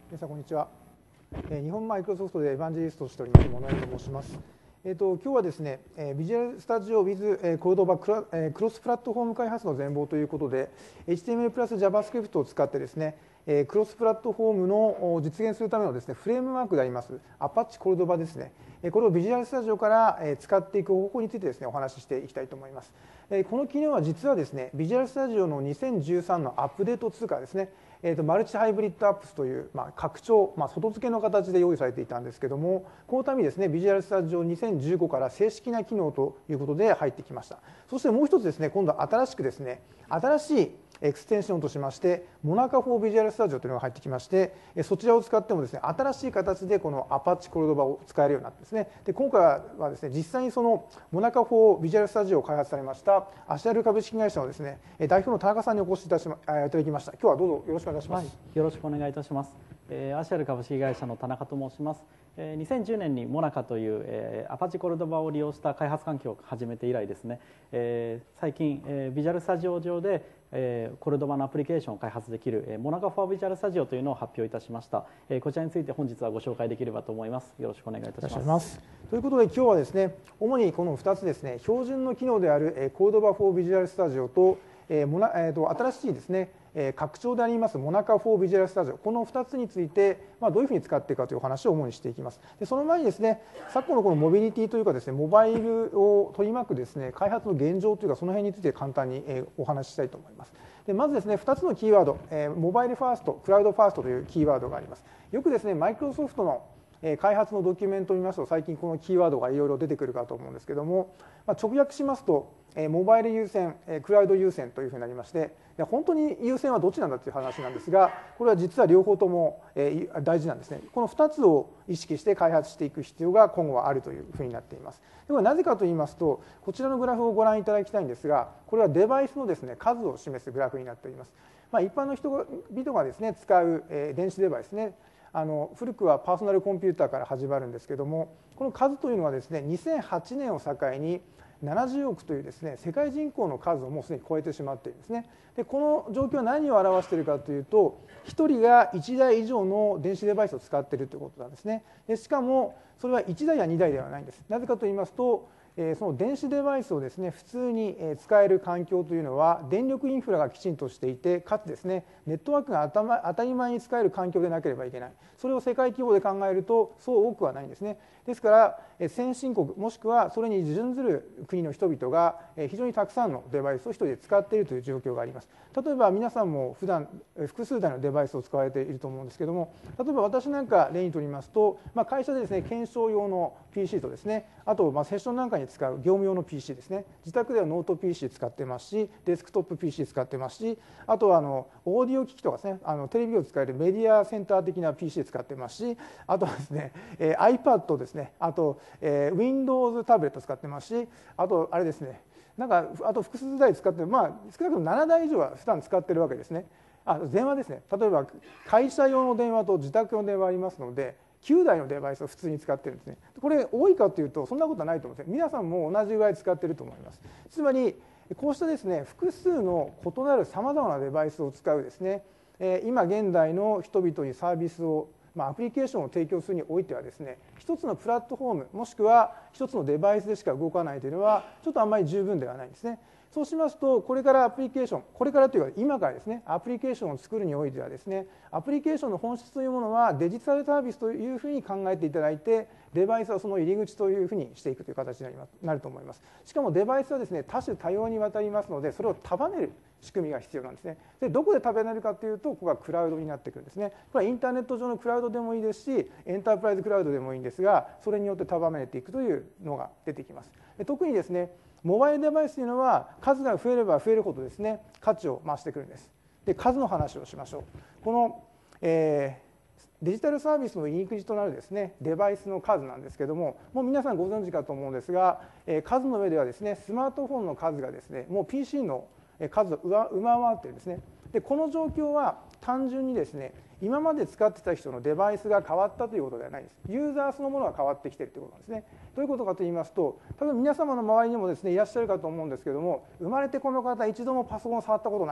皆さんこんにちは。日本マイクロソフトでエヴァンジェリストをしております物井と申します。今日はですね、ビジュアルスタジオ with コードバクロスプラットフォーム開発の全貌ということで、HTML プラス JavaScript を使ってですね、クロスプラットフォームの実現するためのですね、フレームワークであります Apache コルドバですね、これをビジュアルスタジオから使っていく方法についてですね、お話ししていきたいと思います。この機能は実はですね、ビジュアルスタジオの2013のアップデート通貨ですね、マルチハイブリッドアップスという、拡張、外付けの形で用意されていたんですけども、このためにですね、ビジュアルスタジオ2015から正式な機能ということで入ってきました。そしてもう一つですね、今度は新しくですね、新しいエクステンションとしまして、モナカ4ビジュアルスタジオというのが入ってきまして、そちらを使ってもですね、新しい形でこの Apache コルドバを使えるようになってですね、で今回はですね、実際にそのモナカ4ビジュアルスタジオを開発されましたアシャル株式会社のですね、代表の田中さんにお越しいただきました。今日はどうぞよろしくお願いします。 はい、よろしくお願いいたします。アシャル株式会社の田中と申します。2010年にモナカという、アパチコルドバを利用した開発環境を始めて以来ですね、最近、ビジュアルスタジオ上で、コルドバのアプリケーションを開発できる、モナカフォービジュアルスタジオというのを発表いたしました。こちらについて本日はご紹介できればと思います。よろしくお願いいたします。 ということで今日はですね、主にこの2つですね、標準の機能であるコルドバフォービジュアルスタジオと、新しいですね、拡張でありますモナカ4ビジュアルスタジオ、この2つについてどういうふうに使っていくかという話を主にしていきます。でその前にですね、昨今のこのモビリティというかですね、モバイルを取り巻くですね、開発の現状というか、その辺について簡単にお話ししたいと思います。でまずですね、2つのキーワード、モバイルファースト、クラウドファーストというキーワードがあります。よくですね、マイクロソフトの開発のドキュメントを見ますと、最近このキーワードがいろいろ出てくるかと思うんですけども、直訳しますと、モバイル優先、クラウド優先というふうになりまして、本当に優先はどっちなんだという話なんですが、これは実は両方とも大事なんですね。この2つを意識して開発していく必要が今後はあるというふうになっています。ではなぜかと言いますと、こちらのグラフをご覧いただきたいんですが、これはデバイスのですね、数を示すグラフになっております。一般の人々がですね、使う電子デバイスね、古くはパーソナルコンピューターから始まるんですけども、この数というのはですね、2008年を境に70億というですね、世界人口の数をもうすでに超えてしまっているんですね。でこの状況は何を表しているかというと、1人が1台以上の電子デバイスを使っているということなんですね。でしかもそれは1台や2台ではないんです。なぜかと言いますと、その電子デバイスをですね、普通に使える環境というのは電力インフラがきちんとしていて、かつですね、ネットワークが当たり前に使える環境でなければいけない。それを世界規模で考えるとそう多くはないんですね。ですから先進国もしくはそれに準ずる国の人々が非常にたくさんのデバイスを一人で使っているという状況があります。例えば皆さんも普段複数台のデバイスを使われていると思うんですけども、例えば私なんか例にとりますと、会社でですね、検証用の PC とですね、あとセッションなんかに使う業務用の PC ですね、自宅ではノート PC 使ってますし、デスクトップ PC 使ってますし、あとはオーディオ機器とかですね、テレビを使えるメディアセンター的な PC 使ってますし、あとはですね、iPad ですね、あと、Windows タブレット使ってますし、あとあれですね、あと複数台使ってる、少なくとも7台以上は普段使ってるわけですね。電話ですね、例えば会社用の電話と自宅用の電話ありますので、9台のデバイスを普通に使ってるんですね。これ多いかというとそんなことはないと思うんですね。皆さんも同じぐらい使ってると思います。つまりこうしたですね、複数の異なるさまざまなデバイスを使うですね、今現代の人々にサービスをアプリケーションを提供するにおいてはですね、一つのプラットフォームもしくは一つのデバイスでしか動かないというのはちょっとあんまり十分ではないんですね。そうしますと、これからアプリケーション、これからというか今からですね、アプリケーションを作るにおいてはですね、アプリケーションの本質というものはデジタルサービスというふうに考えていただいて、デバイスはその入り口というふうにしていくという形になると思います。しかもデバイスはですね、多種多様にわたりますので、それを束ねる仕組みが必要なんですね。でどこで束ねるかというと、ここがクラウドになってくるんですね。これはインターネット上のクラウドでもいいですし、エンタープライズクラウドでもいいんですが、それによって束ねていくというのが出てきます。で特にですね、モバイルデバイスというのは数が増えれば増えるほどですね、価値を増してくるんです。で数の話をしましょう。この、デジタルサービスの入り口となるですね、デバイスの数なんですけども、もう皆さんご存知かと思うんですが、数の上ではですね、スマートフォンの数がですね、もう PC の数を上回っているんですね。でこの状況は単純にですね、今まで使ってた人のデバイスが変わったということではないです。ユーザーそのものが変わってきているということなんですね。どういうことかと言いますと、多分皆様の周りにもですね、いらっしゃるかと思うんですけども、生まれてこの方一度もパソコンを触ったことない。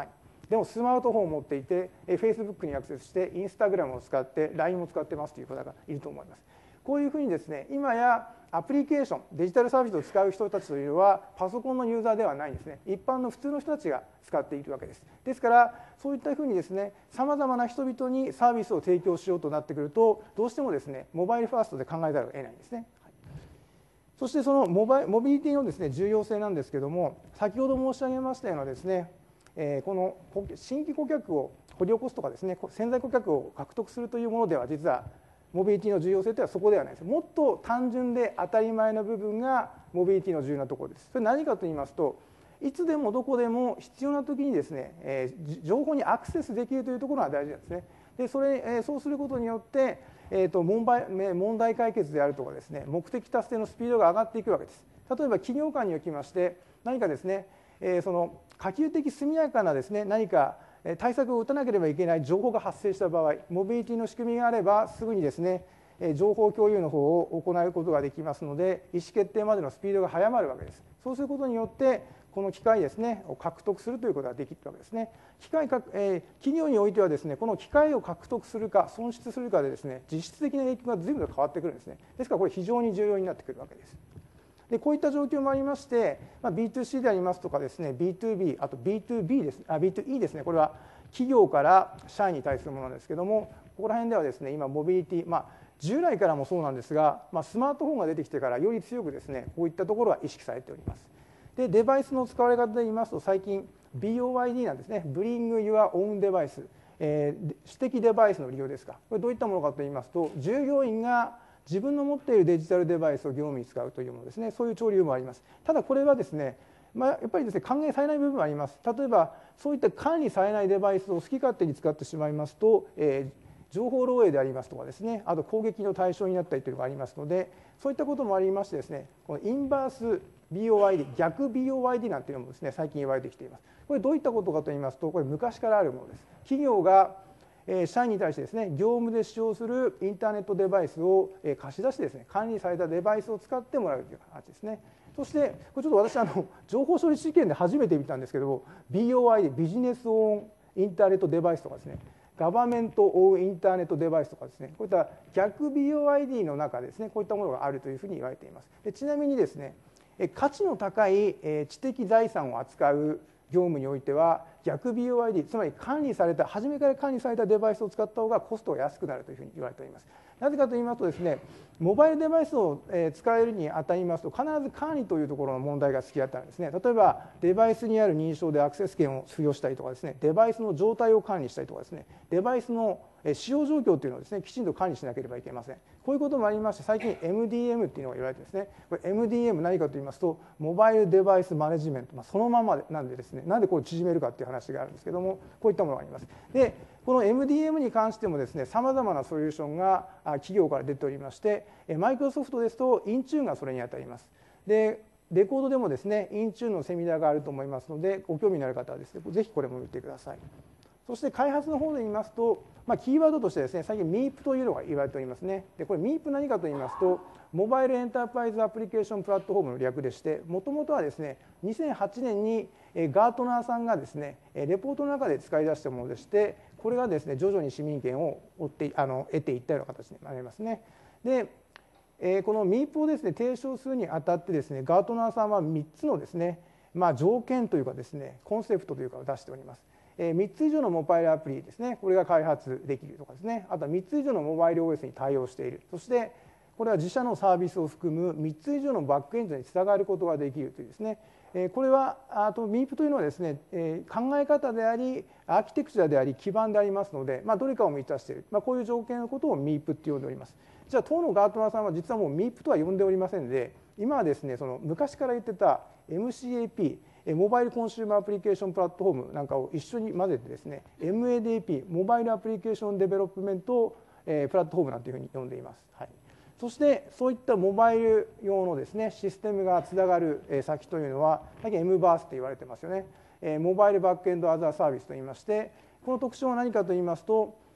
でもスマートフォンを持っていて、Facebook にアクセスして、Instagram を使って、LINE も使ってますという方がいると思います。こういうふうにですね、今やアプリケーション、デジタルサービスを使う人たちというのは、パソコンのユーザーではないんですね。一般の普通の人たちが使っているわけです。ですから、そういったふうにですね、さまざまな人々にサービスを提供しようとなってくると、どうしてもですね、モバイルファーストで考えざるを得ないんですね。そしてそのモビリティのですね、重要性なんですけれども、先ほど申し上げましたようなですね、この新規顧客を掘り起こすとかですね、潜在顧客を獲得するというものでは、実はモビリティの重要性というのはそこではないです。もっと単純で当たり前の部分がモビリティの重要なところです。それ何かと言いますと、いつでもどこでも必要な時にですね、情報にアクセスできるというところが大事なんですね。でそうすることによって、問題解決であるとかですね、目的達成のスピードが上がっていくわけです。例えば企業間におきまして何かですね、その可及的速やかなですね、何か対策を打たなければいけない情報が発生した場合、モビリティの仕組みがあればすぐにですね、情報共有の方を行うことができますので、意思決定までのスピードが速まるわけです。そうすることによってこの機会ですねを獲得するということができるわけですね。企業においてはですね、この機会を獲得するか損失するかでですね、実質的な影響が随分と変わってくるんですね。ですからこれ非常に重要になってくるわけです。でこういった状況もありまして、B2C でありますとかですね、B2B、あと B2B です、B2E ですね、これは企業から社員に対するものなんですけども、ここら辺ではですね、今モビリティ、従来からもそうなんですが、スマートフォンが出てきてからより強くですね、こういったところが意識されております。でデバイスの使われ方で言いますと、最近 BOYD なんですね、Bring Your Own Device、私的デバイスの利用ですか。これどういったものかと言いますと、従業員が自分の持っているデジタルデバイスを業務に使うというものですね。そういう潮流もあります。ただこれはですね、やっぱりですね、還元されない部分があります。例えばそういった管理されないデバイスを好き勝手に使ってしまいますと、情報漏洩でありますとかですね、あと攻撃の対象になったりというのがありますので、そういったこともありましてですね、このインバース BOYD、逆 BOYD なんていうのもですね、最近言われてきています。これどういったことかと言いますと、これ昔からあるものです。企業が社員に対してですね、業務で使用するインターネットデバイスを貸し出してですね、管理されたデバイスを使ってもらうという形ですね。そしてこれちょっと私情報処理試験で初めて見たんですけども、 BOI ビジネスオンインターネットデバイスとかですね、ガバメントオンインターネットデバイスとかですね、こういった逆 BOID の中でですね、こういったものがあるというふうに言われています。でちなみにですね、価値の高い知的財産を扱う業務においては逆 BOID、つまり初めから管理されたデバイスを使った方がコストが安くなるというふうに言われております。なぜかと言いますとですね、モバイルデバイスを使えるにあたりますと、必ず管理というところの問題が付き合ってあるんですね。例えばデバイスにある認証でアクセス権を付与したりとかですね、デバイスの状態を管理したりとかですね、デバイスの使用状況というのをですね、きちんと管理しなければいけません。こういうこともありまして、最近 MDM っていうのが言われてですね、これ MDM 何かと言いますと、モバイルデバイスマネジメント、そのままなんでですね、なんでこれ縮めるかっていう話があるんですけども、こういったものがあります。でこの MDM に関してもですね、さまざまなソリューションが企業から出ておりまして、マイクロソフトですとインチューンがそれにあたります。でレコードでもですね、インチューンのセミナーがあると思いますので、ご興味のある方はですね、ぜひこれも見てください。そして開発の方で言いますと、キーワードとしてですね、最近 MIP というのが言われておりますね。でこれ MIP 何かと言いますと、モバイルエンタープライズアプリケーションプラットフォームの略でして、もともとはですね、2008年にガートナーさんがですね、レポートの中で使い出したものでして、これがですね、徐々に市民権を得ていったような形になりますね。でこの MIP をですね、提唱するにあたってですね、ガートナーさんは3つのですね、条件というかですね、コンセプトというかを出しております。3つ以上のモバイルアプリですね、これが開発できるとかですね、あとは3つ以上のモバイル OS に対応している、そしてこれは自社のサービスを含む3つ以上のバックエンドにつながることができるというですね、これはMIP というのはですね、考え方でありアーキテクチャであり基盤でありますので、どれかを満たしている、こういう条件のことを MIP って呼んでおります。じゃあ当のガートナーさんは実はもう MIP とは呼んでおりませんで、今はですね、その昔から言ってた MCAP、モバイルコンシューマーアプリケーションプラットフォームなんかを一緒に混ぜてですね、MADP、モバイルアプリケーションデベロップメントプラットフォームなんていうふうに呼んでいます。はい、そしてそういったモバイル用のですね、システムがつながる先というのは、最近 MBaaS と言われてますよね。モバイルバックエンドアザーサービスといいまして、この特徴は何かと言いますと、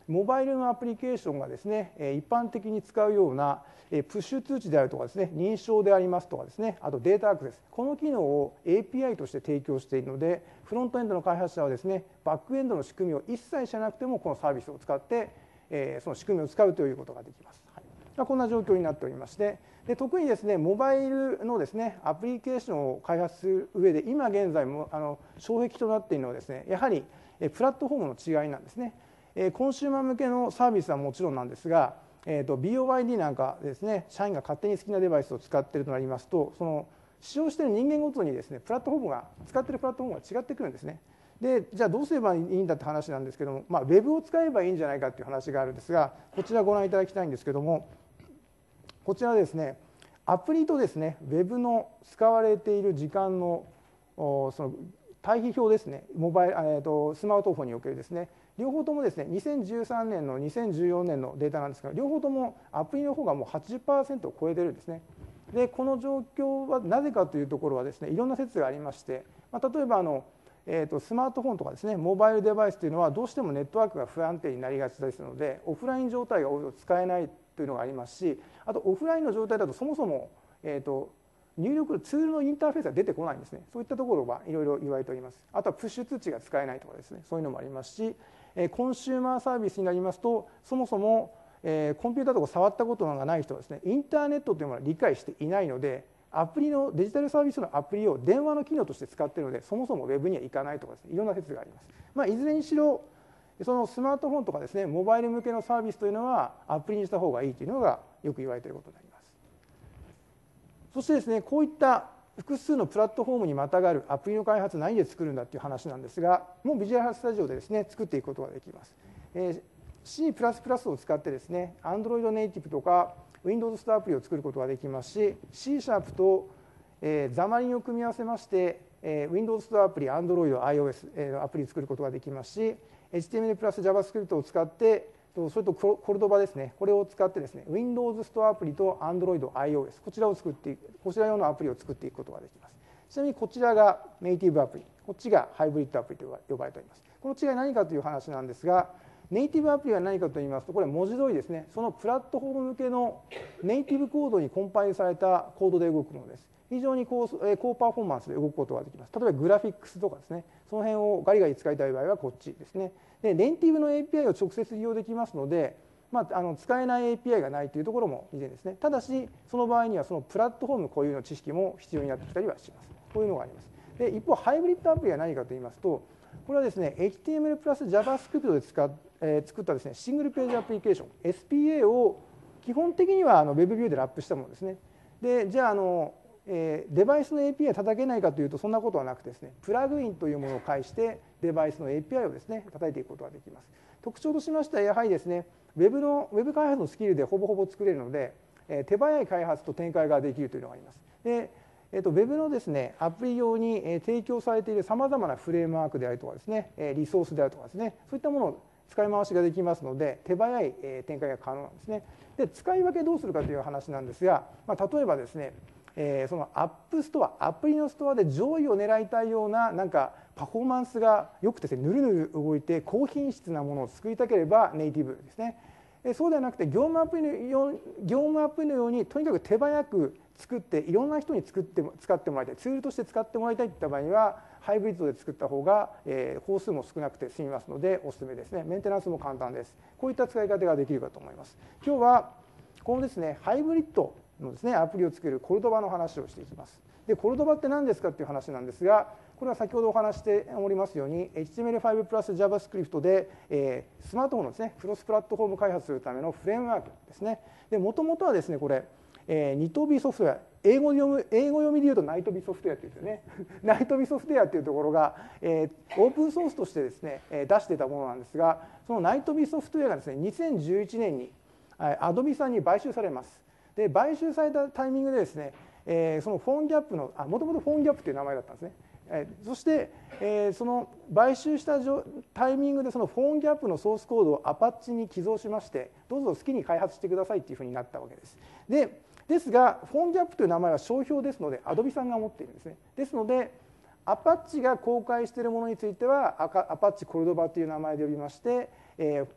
モバイルのアプリケーションがですね、一般的に使うようなプッシュ通知であるとかですね、認証でありますとかですね、あとデータアクセス、この機能を API として提供しているので、フロントエンドの開発者はですね、バックエンドの仕組みを一切知らなくてもこのサービスを使ってその仕組みを使うということができます。はい、こんな状況になっておりまして、で特にですね、モバイルのですね、アプリケーションを開発する上で、今現在も障壁となっているのはですね、やはりプラットフォームの違いなんですね。コンシューマー向けのサービスはもちろんなんですが、BYD なんかですね、社員が勝手に好きなデバイスを使っているとなりますと、その使用している人間ごとにですね、プラットフォームが使っているプラットフォームが違ってくるんですね。でじゃあどうすればいいんだって話なんですけども、ウェブを使えばいいんじゃないかっていう話があるんですが、こちらご覧いただきたいんですけども、こちらですね、アプリとですね、ウェブの使われている時間のその対比表ですね、スマートフォンにおけるですね、両方ともですね、2013年の2014年のデータなんですが、両方ともアプリの方がもう 80% を超えてるんですね。でこの状況はなぜかというところはですね、いろんな説がありまして、例えばスマートフォンとかですね、モバイルデバイスというのはどうしてもネットワークが不安定になりがちですので、オフライン状態が使えないというのがありますし、あとオフラインの状態だとそもそも入力ツールのインターフェースが出てこないんですね。そういったところはいろいろ言われております。あとはプッシュ通知が使えないとかですね、そういうのもありますし、コンシューマーサービスになりますと、そもそもコンピューターとか触ったことがない人はですね、インターネットというものを理解していないので、アプリのデジタルサービスのアプリを電話の機能として使っているので、そもそもウェブには行かないとかですね、いろんな説があります。いずれにしろそのスマートフォンとかですね、モバイル向けのサービスというのはアプリにした方がいいというのがよく言われていることになります。そしてですね、こういった複数のプラットフォームにまたがるアプリの開発何で作るんだという話なんですが、もうビジュアルスタジオでですね、作っていくことができます。C++ を使ってですね、Android ネイティブとか Windows ストアアプリを作ることができますし、C# とザマリンを組み合わせまして、Windows ストアアプリ、Android、iOS アプリを作ることができますし、HTML プラス JavaScript を使って、それとコルドバですね、これを使ってですね、Windows ストアアプリと Android、iOS、こちら用のアプリを作っていくことができます。ちなみにこちらがネイティブアプリ、こっちがハイブリッドアプリと呼ばれております。この違いは何かという話なんですが、ネイティブアプリは何かといいますと、これ文字通りですね、そのプラットフォーム向けのネイティブコードにコンパイルされたコードで動くものです。非常に高パフォーマンスで動くことができます。例えばグラフィックスとかですね、その辺をガリガリ使いたい場合はこっちですね。でネイティブの API を直接利用できますので、使えない API がないというところも以前ですね。ただし、その場合にはそのプラットフォーム固有の知識も必要になってきたりはします。こういうのがあります。で一方、ハイブリッドアプリは何かといいますと、これはですね、HTML プラス JavaScript で作ったですね、シングルページアプリケーション、SPA を基本的にはWeb ビューでラップしたものですね。でじゃあデバイスの API 叩けないかというとそんなことはなくてですね、プラグインというものを介してデバイスの API をですね、叩いていくことができます。特徴としましてはやはりですね、Web 開発のスキルでほぼほぼ作れるので、手早い開発と展開ができるというのがあります。でWeb のですね、アプリ用に提供されているさまざまなフレームワークであるとかですね、リソースであるとかですね、そういったものを使い回しができますので、手早い展開が可能なんですね。で使い分けどうするかという話なんですが、例えばですね、そのアップストア、アプリのストアで上位を狙いたいようなパフォーマンスが良くてぬるぬる動いて高品質なものを作りたければネイティブですね。そうではなくて業務アプリのようにとにかく手早く作っていろんな人に使ってもらいたい、ツールとして使ってもらいたいといった場合にはハイブリッドで作った方が工数も少なくて済みますのでおすすめですね。メンテナンスも簡単です。こういった使い方ができるかと思います。今日はこのですね、ハイブリッドのですね、アプリを作るコルドバの話をしていきます。でコルドバって何ですかっていう話なんですが、これは先ほどお話しておりますように HTML5 プラス JavaScript で、スマートフォンのですね、クロスプラットフォーム開発するためのフレームワークですね。でもともとはですね、これニトビソフトウェア、英語読みで言うとナイトビソフトウェアっていうんですよね。ナイトビソフトウェアっていうところが、オープンソースとしてですね、出していたものなんですが、そのナイトビソフトウェアがですね、2011年にアドビさんに買収されます。で買収されたタイミングでですね、そのフォンギャップのもともとフォンギャップという名前だったんですね。そして、その買収したタイミングでそのフォンギャップのソースコードをアパッチに寄贈しまして、どうぞ好きに開発してくださいというふうになったわけです。ですがフォンギャップという名前は商標ですのでアドビさんが持っているんですね。ですのでアパッチが公開しているものについてはアパッチコルドバという名前で呼びまして、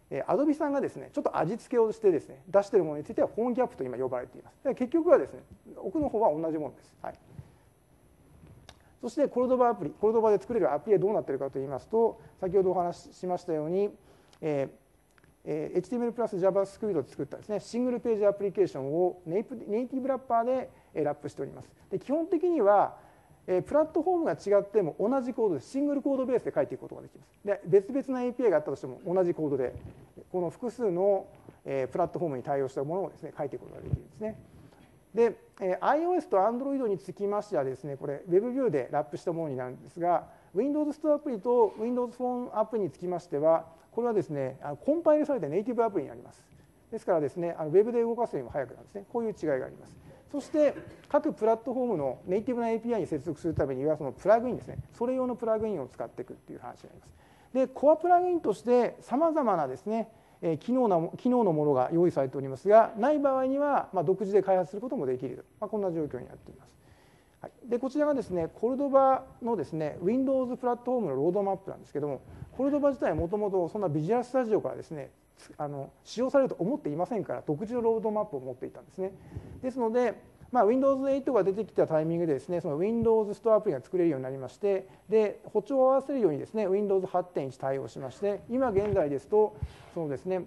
Adobe さんがですねちょっと味付けをしてですね出しているものについてはフォンギャップと今呼ばれています。で結局はですね奥の方は同じものです。はい、そしてコルドバアプリ、コルドバで作れるアプリはどうなっているかといいますと、先ほどお話ししましたように、HTML プラス JavaScript で作ったですねシングルページアプリケーションをネイティブラッパーでラップしております。で基本的にはプラットフォームが違っても同じコードでシングルコードベースで書いていくことができます。で別々な API があったとしても同じコードでこの複数のプラットフォームに対応したものをですね書いていくことができるんですね。で iOS と Android につきましてはですねこれ WebView でラップしたものになるんですが Windows ストアアプリと Windows フォンアプリにつきましてはこれはですねコンパイルされたネイティブアプリになります。ですからですねWeb で動かすよりも早くなるんですね。こういう違いがあります。そして各プラットフォームのネイティブな API に接続するためにはそのプラグインですねそれ用のプラグインを使っていくという話になります。でコアプラグインとしてさまざまなですね機能のものが用意されておりますがない場合には独自で開発することもできる、こんな状況になっています。はい、でこちらがですねコルドバのですね Windows プラットフォームのロードマップなんですけどもコルドバ自体はもともとそんなビジュアルスタジオからですね使用されると思っていませんから独自のロードマップを持っていたんですね。ですので、Windows 8が出てきたタイミングでですねその Windows ストアアプリが作れるようになりましてで歩調を合わせるようにですね Windows 8.1 対応しまして今現在ですとそのですね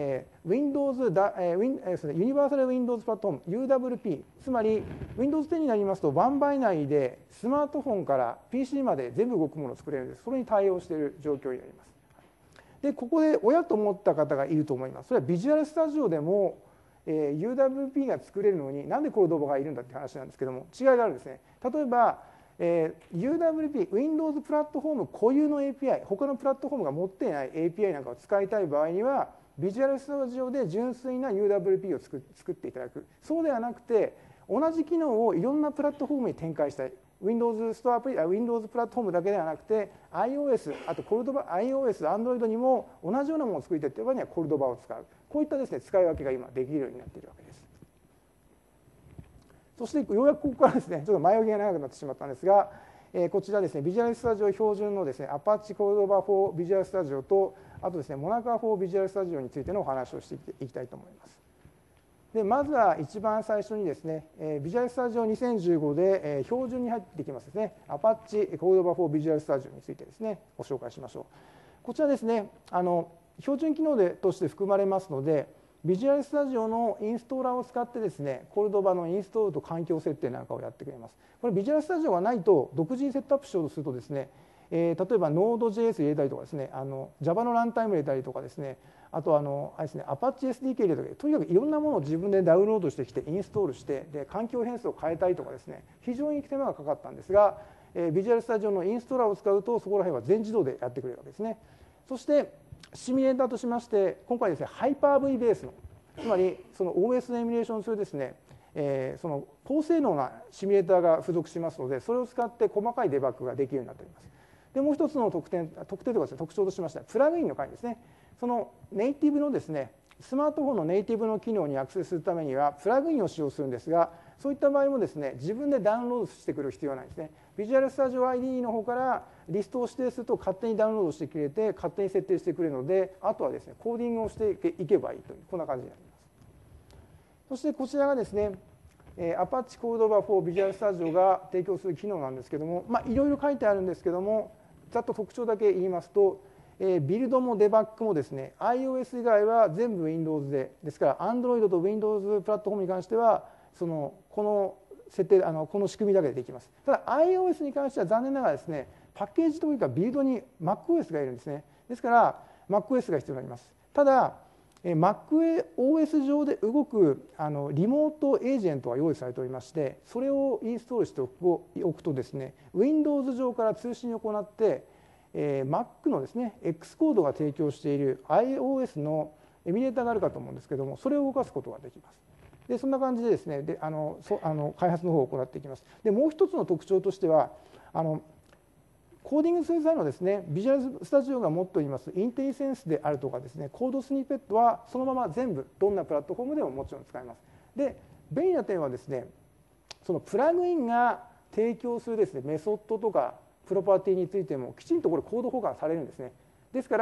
Windows ユニバーサル Windows プラットフォーム UWP つまり Windows 10になりますとワンバイ内でスマートフォンから PC まで全部動くものを作れるんです。それに対応している状況になります。でここで親と思った方がいると思います。それはビジュアルスタジオでも、UWP が作れるのになんでコルドバがいるんだって話なんですけども違いがあるんですね。例えば、UWP Windows プラットフォーム固有の API 他のプラットフォームが持っていない API なんかを使いたい場合にはビジュアルスタジオで純粋な UWP を作っていただく。そうではなくて同じ機能をいろんなプラットフォームに展開したい。Windows ストアアプリ、Windows プラットフォームだけではなくて iOS、あとコルドバ、iOS、Android にも同じようなものを作りたいという場合にはコルドバを使う。こういったですね使い分けが今できるようになっているわけです。そしてようやくここからですねちょっと前置きが長くなってしまったんですが、こちらですねビジュアルスタジオ標準のですね Apache コルドバ4ビジュアルスタジオとあとですねモナカ4ビジュアルスタジオについてのお話をしていきたいと思います。でまずは一番最初にですね、ビジュアルスタジオ2015で、標準に入ってきますですね、Apache コルドバ4ビジュアルスタジオについてですね、ご紹介しましょう。こちらですね、標準機能として含まれますので、ビジュアルスタジオのインストーラーを使ってですね、コルドバのインストールと環境設定なんかをやってくれます。これビジュアルスタジオがないと独自にセットアップしようとするとですね、例えば Node.js 入れたりとかですね、Java のランタイム入れたりとかですね、あとあれですね、Apache SDK 入れたりとにかくいろんなものを自分でダウンロードしてきてインストールしてで環境変数を変えたりとかですね、非常に手間がかかったんですが、ビジュアルスタジオのインストーラーを使うとそこら辺は全自動でやってくれるわけですね。そしてシミュレーターとしまして今回ですね、Hyper-V ベースのつまりその OS のエミュレーションするですね、その高性能なシミュレーターが付属しますのでそれを使って細かいデバッグができるようになっております。でもう一つの特徴というかですね、特徴としましてはプラグインの回ですね。そのネイティブのですねスマートフォンのネイティブの機能にアクセスするためにはプラグインを使用するんですがそういった場合もですね自分でダウンロードしてくる必要はないんですね。ビジュアルスタジオ ID の方からリストを指定すると勝手にダウンロードしてくれて勝手に設定してくれるのであとはですねコーディングをしていけばいいというこんな感じになります。そしてこちらがですねApache コルドバ4ビジュアルスタジオが提供する機能なんですけどもいろいろ書いてあるんですけどもざっと特徴だけ言いますとビルドもデバッグもですね iOS 以外は全部 Windows ですから Android と Windows プラットフォームに関してはこの設定この仕組みだけでできます。ただ iOS に関しては残念ながらですねパッケージというかビルドに MacOS がいるんですね。ですから MacOS が必要になります。ただ MacOS 上で動くリモートエージェントが用意されておりましてそれをインストールしておくとですね Windows 上から通信を行ってMac のですね X コードが提供している iOS のエミュレーターがあるかと思うんですけどもそれを動かすことができます。でそんな感じでですね開発の方を行っていきます。でもう一つの特徴としてはコーディングする際のですねビジュアルスタジオが持っておりますインテリセンスであるとかですねコードスニペットはそのまま全部どんなプラットフォームでももちろん使えます。で便利な点はですねそのプラグインが提供するですねメソッドとかプロパティについてもきちんとこれコード保管されるんですね。ですから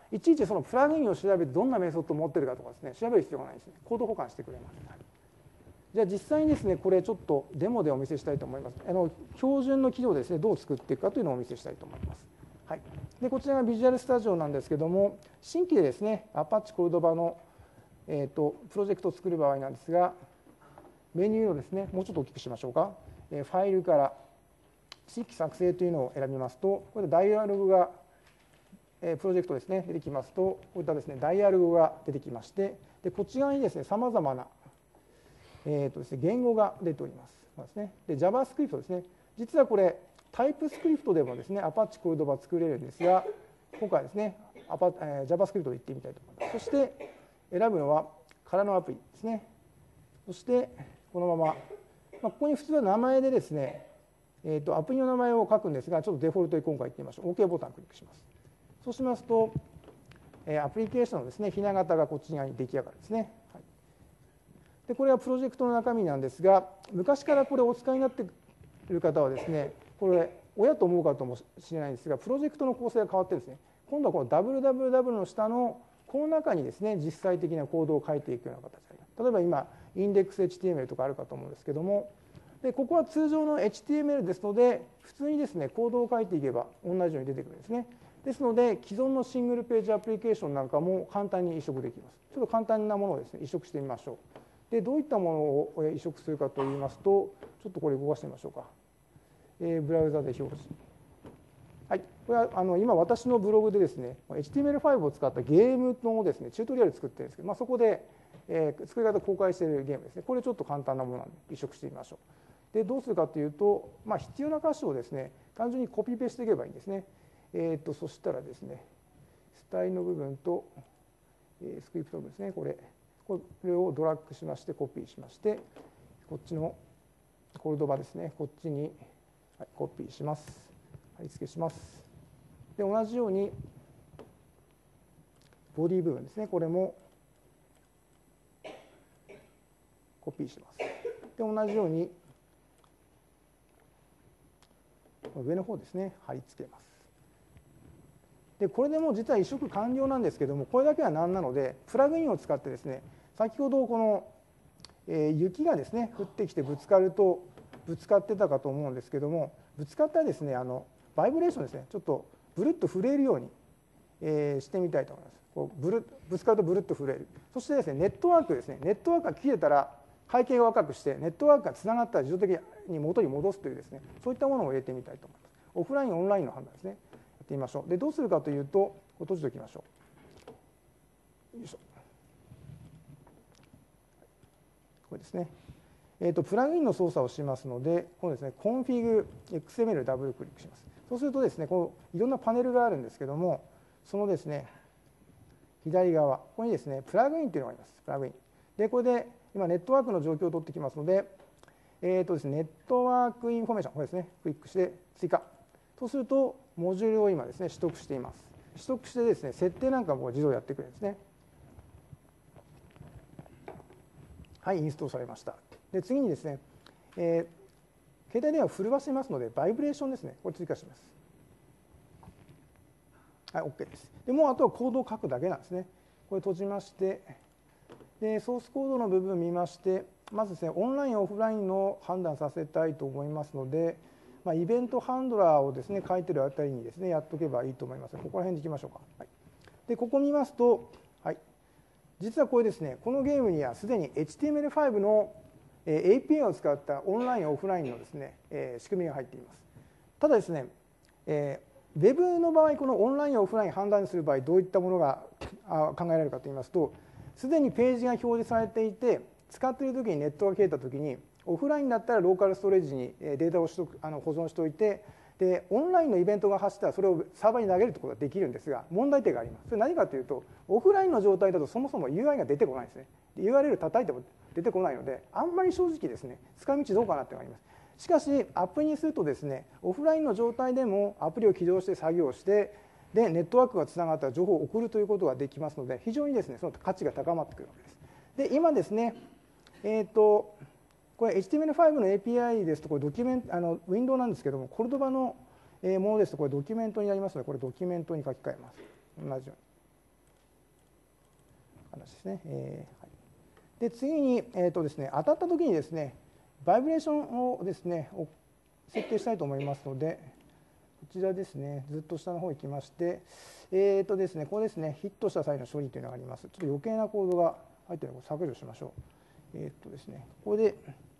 いちいちそのプラグインを調べてどんなメソッドを持っているかとかですね、調べる必要がないですね。コード保管してくれます。じゃあ実際にですね、これちょっとデモでお見せしたいと思います。標準の機能でですね、どう作っていくかというのをお見せしたいと思います。はい、でこちらがビジュアルスタジオなんですけども、新規でですね、Apache Coldovaの、プロジェクトを作る場合なんですが、メニューのですね、もうちょっと大きくしましょうか。ファイルから新規作成というのを選びますと、これでダイアログが、プロジェクトですね、出てきますと、こういったですね、ダイアログが出てきまして、でこっち側にですね、さまざまな、ですね、言語が出ております。そうですね、で JavaScript ですね、実はこれ、タイプスクリプトでもですね、Apache Coldova作れるんですが、今回ですね、JavaScript でいってみたいと思います。そして選ぶのは空のアプリですね。そしてこのまま、ここに普通は名前でですね、アプリの名前を書くんですが、ちょっとデフォルトで今回いってみましょう。OK ボタンをクリックします。そうしますと、アプリケーションのですね、ひな形がこっち側に出来上がるんですね。はい、でこれはプロジェクトの中身なんですが、昔からこれをお使いになっている方はですね、これ、親と思うかもしれないんですが、プロジェクトの構成が変わってですね、今度はこの www の下のこの中にですね、実際的なコードを書いていくような形であります。例えば今、インデックス HTML とかあるかと思うんですけども、でここは通常の HTML ですので、普通にですね、コードを書いていけば同じように出てくるんですね。ですので、既存のシングルページアプリケーションなんかも簡単に移植できます。ちょっと簡単なものをですね、移植してみましょう。で、どういったものを移植するかといいますと、ちょっとこれ動かしてみましょうか。ブラウザで表示。はい、これは今私のブログでですね、HTML5 を使ったゲームのですね、チュートリアル作ってるんですけど、そこで、作り方公開しているゲームですね。これちょっと簡単なものなので移植してみましょう。で、どうするかというと、必要な箇所をですね、単純にコピペしていけばいいんですね。そしたらですね、スタイルの部分と、スクリプトの部分ですね、これをドラッグしまして、コピーしまして、こっちのコルドバですね、こっちにコピーします。貼り付けします。で、同じように、ボディ部分ですね、これもコピーします。で、同じように、上の方ですね、貼り付けます。で、これでもう実は移植完了なんですけども、これだけはなんなので、プラグインを使ってですね、先ほどこの、雪がですね、降ってきてぶつかってたかと思うんですけども、ぶつかったらですね、バイブレーションですね、ちょっとブルッと震えるように、してみたいと思います。こうぶつかるとブルッと震える。そしてですね、ネットワークですね、ネットワークが切れたら背景を赤くして、ネットワークがつながったら自動的に元に戻すというですね、そういったものを入れてみたいと思います。オフライン、オンラインの判断ですね。やってみましょう。で、どうするかというと、これ閉じておきましょう。よいしょ。これですね。プラグインの操作をしますので、このですね、コンフィグ XML ダブルクリックします。そうするとですね、こういろんなパネルがあるんですけども、そのですね、左側、ここにですね、プラグインというのがあります。プラグイン。で、これで今ネットワークの状況を取ってきますので、ですね、ネットワークインフォメーション、これですね、クリックして追加。そうすると、モジュールを今ですね、取得しています。取得してですね、設定なんかも自動でやってくれるんですね。はい、インストールされました。で、次にですね、携帯電話を震わせますので、バイブレーションですね、これ追加します。はい、OK です。で、もうあとはコードを書くだけなんですね。これ閉じまして、で、ソースコードの部分を見まして、まずですね、オンライン、オフラインの判断させたいと思いますので、イベントハンドラーをですね、書いてるあたりにですね、やっておけばいいと思います。ここら辺でいきましょうか。はい、で、ここ見ますと、はい、実はこれですね、このゲームにはすでに HTML5 の API を使ったオンライン、オフラインのですね、仕組みが入っています。ただですね、ウェブの場合、このオンライン、オフライン判断する場合、どういったものが考えられるかといいますと、すでにページが表示されていて、使っているときにネットが切れたときに、オフラインだったらローカルストレージにデータを保存しておいて、で、オンラインのイベントが走ったらそれをサーバーに投げるということができるんですが、問題点があります。それ何かというと、オフラインの状態だとそもそも UI が出てこないんですね。URL 叩いても出てこないので、あんまり正直ですね、使い道どうかなっていうのがあります。しかし、アップにするとですね、オフラインの状態でもアプリを起動して作業して、で、ネットワークがつながったら情報を送るということができますので、非常にですね、その価値が高まってくるわけです。で、今ですね、これ HTML5 の API ですと、これドキュメント、ウィンドウなんですけども、Coldovaのものですと、これドキュメントになりますので、これドキュメントに書き換えます。同じように。 話ですね。はい、で次に、ですね、当たった時にですね、バイブレーションをですね設定したいと思いますので、こちらですね、ずっと下の方行きまして、ですね、ここですね、ヒットした際の処理というのがあります。ちょっと余計なコードが入っているので削除しましょう。ですね、ここで、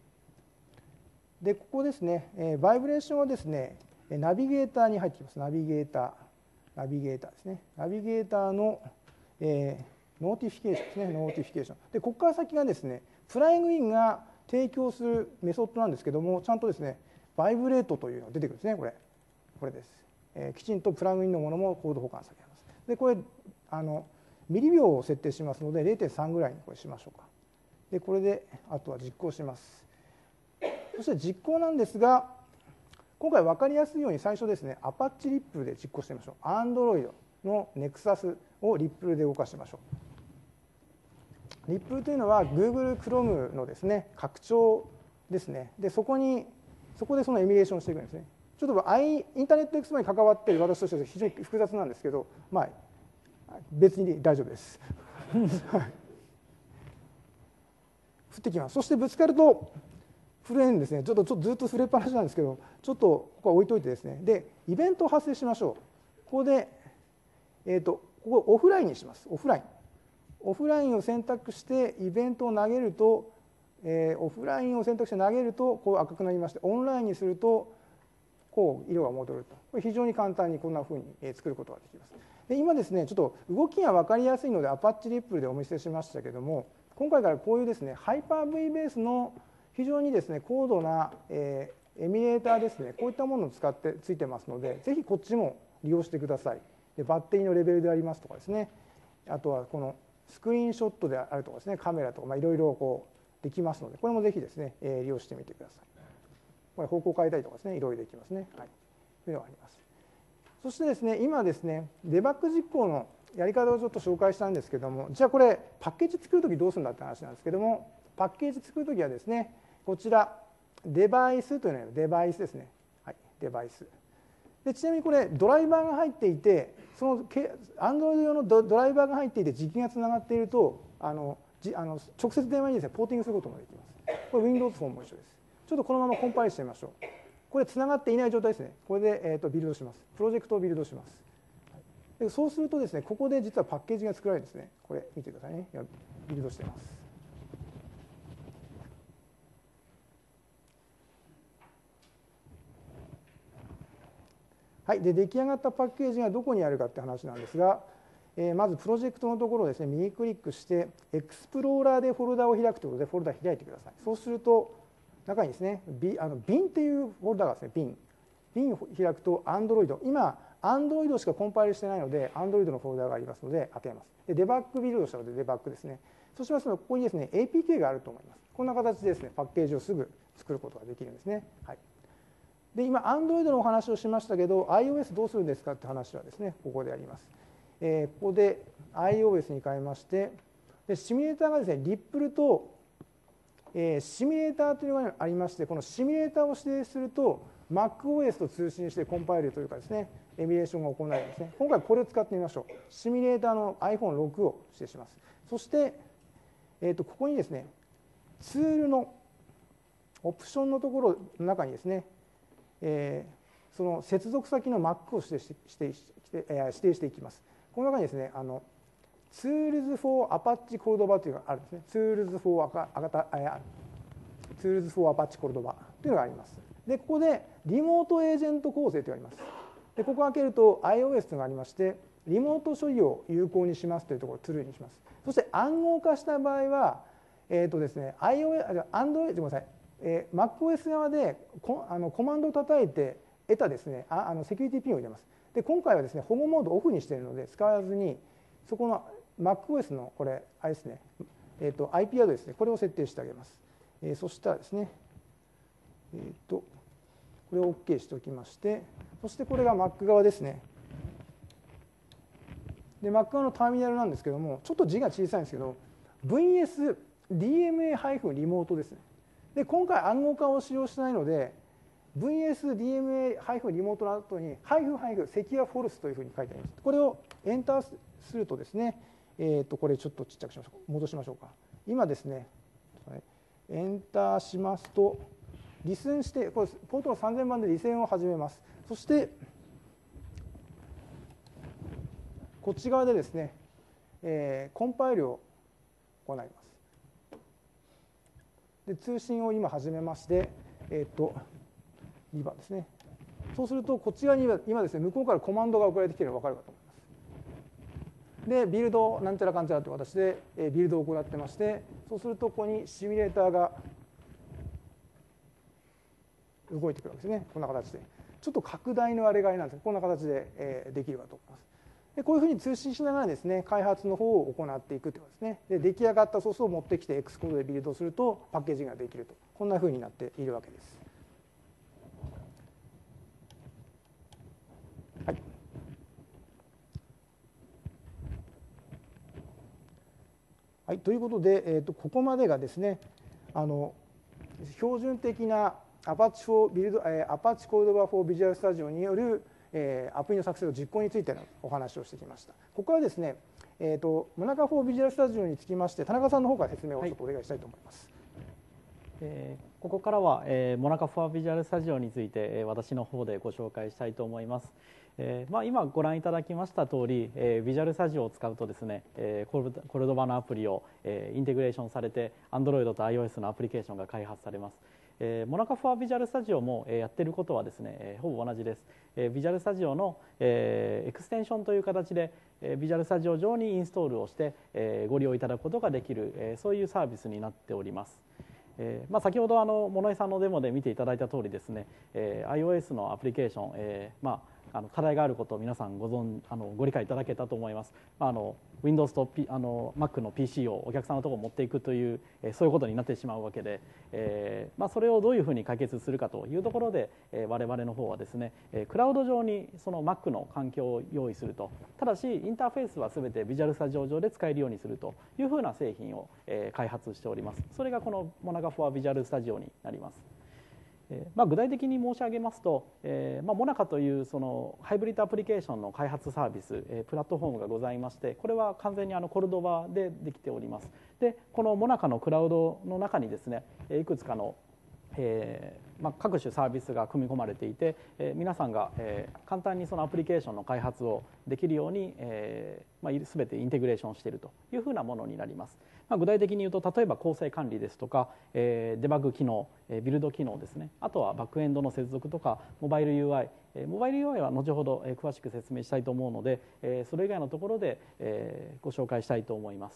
ここですね、バイブレーションはですね、ナビゲーターに入ってきます。ナビゲーターですね。ナビゲーターの、ノーティフィケーションですね、ノーティフィケーション。で、ここから先がですね、プラグインが提供するメソッドなんですけども、ちゃんとですね、バイブレートというのが出てくるんですね、これです。きちんとプラグインのものもコード保管されます。で、これ、ミリ秒を設定しますので、0.3 ぐらいにこれしましょうか。で、これで、あとは実行します。そして実行なんですが、今回分かりやすいように最初ですね、Apache リップルで実行してみましょう。Android の Nexus をリップルで動かしてみましょう。リップルというのは Google Chrome のですね、拡張ですね。で、そこでそのエミュレーションをしていくんですね。ちょっとインターネットエクスプローラーに関わっている私としては非常に複雑なんですけど、まあ、別に大丈夫です。はい、降ってきます。そしてぶつかると、震えるんですね。ちょっとずっと触れっぱなしなんですけど、ちょっとここは置いといてですね。で、イベントを発生しましょう。ここで、ここオフラインにします。オフライン。オフラインを選択してイベントを投げると、オフラインを選択して投げると、こう赤くなりまして、オンラインにすると、こう色が戻ると。これ非常に簡単にこんなふうに作ることができます。で、今ですね、ちょっと動きが分かりやすいので、Apache リップルでお見せしましたけども、今回からこういうですね、Hyper-V ベースの非常にですね、高度な、エミュレーターですね、こういったものをついてますので、ぜひこっちも利用してください。で、バッテリーのレベルでありますとかですね、あとはこのスクリーンショットであるとかですね、カメラとか、いろいろこうできますので、これもぜひですね、利用してみてください。これ方向変えたりとかですね、いろいろできますね。はい。というのがあります。そしてですね、今ですね、デバッグ実行のやり方をちょっと紹介したんですけども、じゃあこれ、パッケージ作るときどうするんだって話なんですけども、パッケージ作るときはですね、こちら、デバイスというのはデバイスですね。はい、デバイス。で、ちなみにこれ、ドライバーが入っていて、その Android 用のドライバーが入っていて、実機がつながっていると、直接電話にですね、ポーティングすることもできます。これ、Windows フォンも一緒です。ちょっとこのままコンパイルしてみましょう。これ、つながっていない状態ですね。これで、ビルドします。プロジェクトをビルドします。で、そうするとですね、ここで実はパッケージが作られるんですね。これ、見てくださいね。ビルドしています。はい、で出来上がったパッケージがどこにあるかって話なんですが、まずプロジェクトのところをですね、右クリックして、エクスプローラーでフォルダを開くということで、フォルダ開いてください。そうすると、中にですね、bin っていうフォルダがですね、bin を開くと、Android、今、Android しかコンパイルしてないので、Android のフォルダがありますので、開けます。で、デバッグビルドしたので、デバッグですね。そうしますと、ここにですね、APK があると思います。こんな形でですね、パッケージをすぐ作ることができるんですね。はい。で、今、Android のお話をしましたけど、iOS どうするんですかって話はですね、ここであります。ここで iOS に変えまして、でシミュレーターがですね、リップルと、シミュレーターというのがありまして、このシミュレーターを指定すると、MacOS と通信してコンパイルというかですね、エミュレーションが行われるんですね。今回これを使ってみましょう。シミュレーターの iPhone6 を指定します。そして、ここにですね、ツールのオプションのところの中にですね、その接続先の Mac を指定していきます。この中にですね、Tools for Apache Cordova というのがあるんですね。Tools for Apache Cordova というのがあります。で、ここでリモートエージェント構成というのがあります。で、ここを開けると iOS というのがありまして、リモート処理を有効にしますというところを True にします。そして暗号化した場合は、ですね、Android、ごめんなさい。MacOS 側でコマンドを叩いて得たですね、セキュリティピンを入れます。で、今回はですね、保護モードをオフにしているので使わずに、そこの MacOS のこれ、あれですね、IP アドレスですね、これを設定してあげます。そしたらですね、これを OK しておきまして、そしてこれが Mac 側ですね。で、Mac 側のターミナルなんですけども、ちょっと字が小さいんですけど、VS-DMA- リモートですね。で、今回暗号化を使用してないので、VS-DMA- リモートの後に、セキュアフォルスというふうに書いてあります。これをエンターするとですね、 これちょっとちっちゃくしましょう。戻しましょうか。今ですね、エンターしますと、リスンして、これポートの3000番でリセンを始めます。そして、こっち側でですね、コンパイルを行います。で通信を今始めまして、2番ですね。そうすると、こっち側に今ですね、向こうからコマンドが送られてきているのが分かるかと思います。で、ビルドなんちゃらかんちゃらという形でビルドを行ってまして、そうすると、ここにシミュレーターが動いてくるわけですね。こんな形で。ちょっと拡大のあれがあれなんですが、こんな形でできるかと思います。でこういうふうに通信しながらですね、開発の方を行っていくということですね。で出来上がったソースを持ってきて X コードでビルドするとパッケージができると、こんなふうになっているわけです。はい。はい、ということで、ここまでがですね、標準的なアパッチコードバーフォービジュアルスタジオによるアプリの作成と実行についてのお話をしてきました。ここからですね、モナカ4ビジュアルスタジオにつきまして、田中さんの方から説明をちょっとお願いしたいと思います。 ここからは、モナカ4ビジュアルスタジオについて、私の方でご紹介したいと思います。今ご覧いただきました通り、ビジュアルスタジオを使うとですね、コルドバのアプリをインテグレーションされて Android と iOS のアプリケーションが開発されます。モナカ4ビジュアルスタジオもやっていることはですね、ほぼ同じです。ビジュアルスタジオのエクステンションという形でビジュアルスタジオ上にインストールをしてご利用いただくことができる、そういうサービスになっております。先ほど物江さんのデモで見ていただいた通りですね、iOS のアプリケーション、課題があることを皆さんご理解いただけたと思います。Windows と、Mac の PC をお客さんのところに持っていくという、そういうことになってしまうわけで、それをどういうふうに解決するかというところで、我々の方はですね、クラウド上にその Mac の環境を用意すると、ただしインターフェースは全てビジュアルスタジオ上で使えるようにするというふうな製品を開発しております。それがこのモナカ4ビジュアルスタジオになります。具体的に申し上げますと、モナカというそのハイブリッドアプリケーションの開発サービス、プラットフォームがございまして、これは完全にコルドバでできております。でこのモナカのクラウドの中にですね、いくつかの各種サービスが組み込まれていて、皆さんが簡単にそのアプリケーションの開発をできるように全てインテグレーションしているというふうなものになります。具体的に言うと、例えば構成管理ですとかデバッグ機能、ビルド機能ですね、あとはバックエンドの接続とかモバイル UI、モバイル UI は後ほど詳しく説明したいと思うので、それ以外のところでご紹介したいと思います。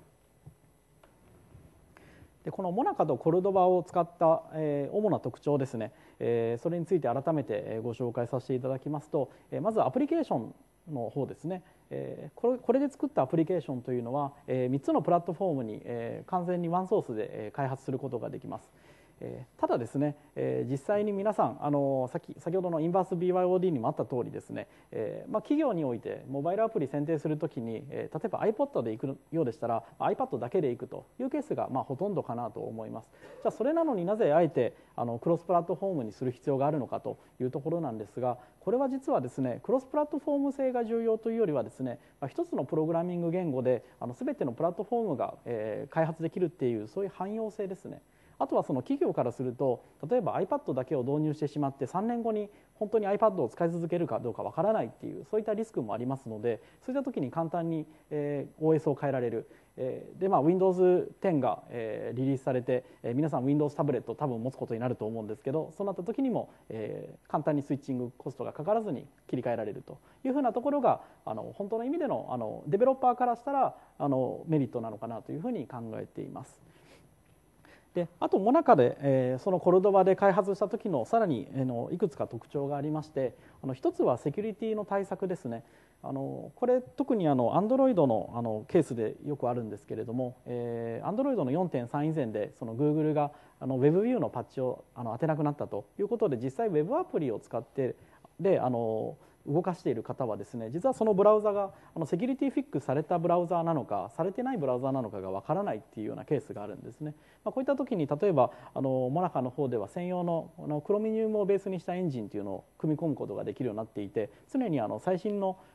でこのモナカとコルドバを使った主な特徴ですね、それについて改めてご紹介させていただきますと、まずアプリケーションの方ですね、これで作ったアプリケーションというのは3つのプラットフォームに完全にワンソースで開発することができます。ただですね、実際に皆さん先ほどのインバース BYOD にもあった通りですね、企業においてモバイルアプリ選定するときに、例えば iPod で行くようでしたら iPad だけで行くというケースがほとんどかなと思います。じゃあそれなのになぜあえてクロスプラットフォームにする必要があるのかというところなんですが、これは実はですね、クロスプラットフォーム性が重要というよりはですね、一つのプログラミング言語で全てのプラットフォームが開発できるっていう、そういう汎用性ですね。あとはその企業からすると、例えば iPad だけを導入してしまって3年後に本当に iPad を使い続けるかどうかわからないっていう、そういったリスクもありますので、そういった時に簡単に OS を変えられる。でWindows 10がリリースされて、皆さん Windows タブレットを多分持つことになると思うんですけど、そうなった時にも簡単にスイッチングコストがかからずに切り替えられるというふうなところが本当の意味でのデベロッパーからしたらメリットなのかなというふうに考えています。であとモナカで、そのコルドバで開発した時のさらにいくつか特徴がありまして、一つはセキュリティの対策ですね。これ特にAndroid のケースでよくあるんですけれども、Android の 4.3 以前でその Google がWebView のパッチを当てなくなったということで、実際 Web アプリを使って動かしている方はですね、実はそのブラウザがセキュリティフィックスされたブラウザーなのかされてないブラウザーなのかがわからないっていうようなケースがあるんですね。こういった時に例えばモナカの方では専用のクロミニウムをベースにしたエンジンというのを組み込むことができるようになっていて、常に最新の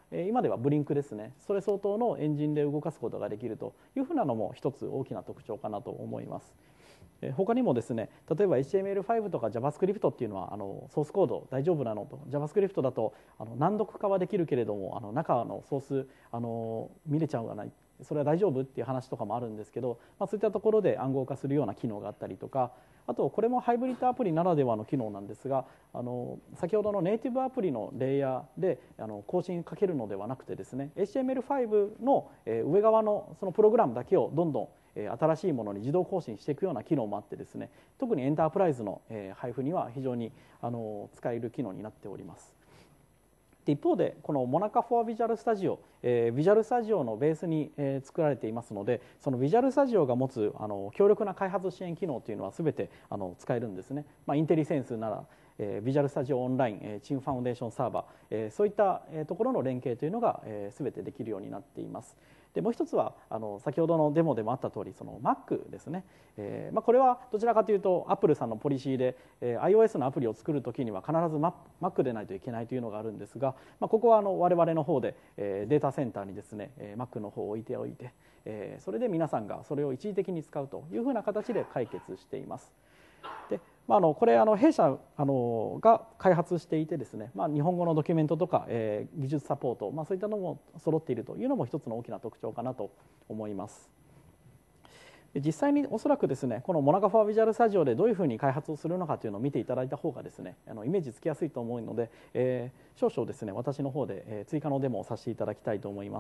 今ではブリンクですね、それ相当のエンジンで動かすことができるというふうなのも一つ大きな特徴かなと思います。他にもですね、例えば HTML5 とか JavaScript っていうのはソースコード大丈夫なのと、 JavaScript だと難読化はできるけれども中のソース見れちゃうがない、それは大丈夫っていう話とかもあるんですけど、そういったところで暗号化するような機能があったりとか、あとこれもハイブリッドアプリならではの機能なんですが、先ほどのネイティブアプリのレイヤーで更新かけるのではなくてですね、 HTML5 の上側のそのプログラムだけをどんどん新しいものに自動更新していくような機能もあってですね、特にエンタープライズの配布には非常に使える機能になっております。で一方でこのモナカフォアビジュアルスタジオ、ビジュアルスタジオのベースに作られていますので、そのビジュアルスタジオが持つ強力な開発支援機能というのは全て使えるんですね。インテリセンスならビジュアルスタジオオンライン、チームファウンデーションサーバー、そういったところの連携というのが全てできるようになっています。でもう一つは先ほどのデモでもあった通り、その Mac ですね、これはどちらかというと Apple さんのポリシーで、iOS のアプリを作るときには必ず Mac でないといけないというのがあるんですが、ここは我々の方でデータセンターにですね Mac の方を置いておいて、それで皆さんがそれを一時的に使うというふうな形で解決しています。でこれ弊社が開発していてですね、日本語のドキュメントとか、技術サポート、そういったのも揃っているというのも一つの大きな特徴かなと思います。実際におそらくですね、このモナカフォアビジュアルスタジオでどういうふうに開発をするのかというのを見ていただいた方がですね、イメージつきやすいと思うので、少々ですね私の方で追加のデモをさせていただきたいと思います。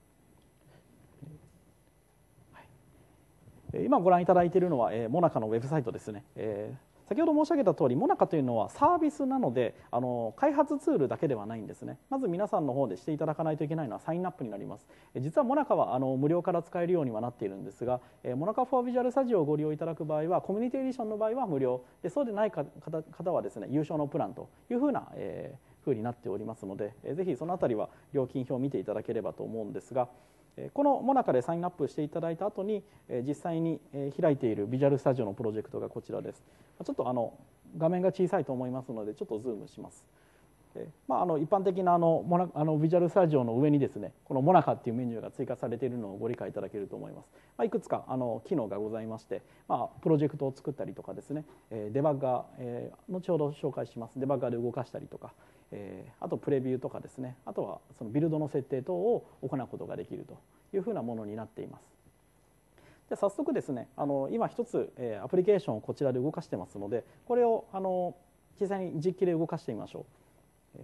今ご覧いただいているのはモナカのウェブサイトですね。先ほど申し上げた通り、モナカというのはサービスなので開発ツールだけではないんですね。まず皆さんの方でしていただかないといけないのはサインアップになります。実はモナカは無料から使えるようにはなっているんですが、モナカフォアビジュアルスタジオをご利用いただく場合はコミュニティエディションの場合は無料で、そうでない方はですね有償のプランというふうになっておりますので、ぜひそのあたりは料金表を見ていただければと思うんですが、このモナカでサインアップしていただいた後に実際に開いているビジュアルスタジオのプロジェクトがこちらです。ちょっと画面が小さいと思いますのでちょっとズームします。一般的なビジュアルスタジオの上にですね、このモナカっていうメニューが追加されているのをご理解いただけると思います。いくつか機能がございまして、プロジェクトを作ったりとかですね、デバッガー、後ほど紹介します。デバッガーで動かしたりとか、あとプレビューとかですね、あとはそのビルドの設定等を行うことができるというふうなものになっています。で早速ですね、今一つアプリケーションをこちらで動かしてますので、これを実際に実機で動かしてみましょう。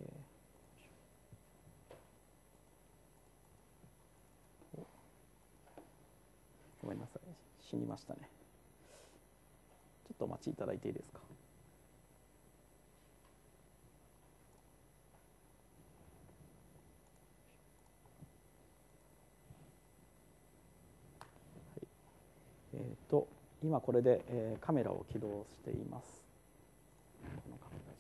ごめんなさい、死にましたね。ちょっとお待ちいただいていいですか。今これでカメラを起動しています。このカメラ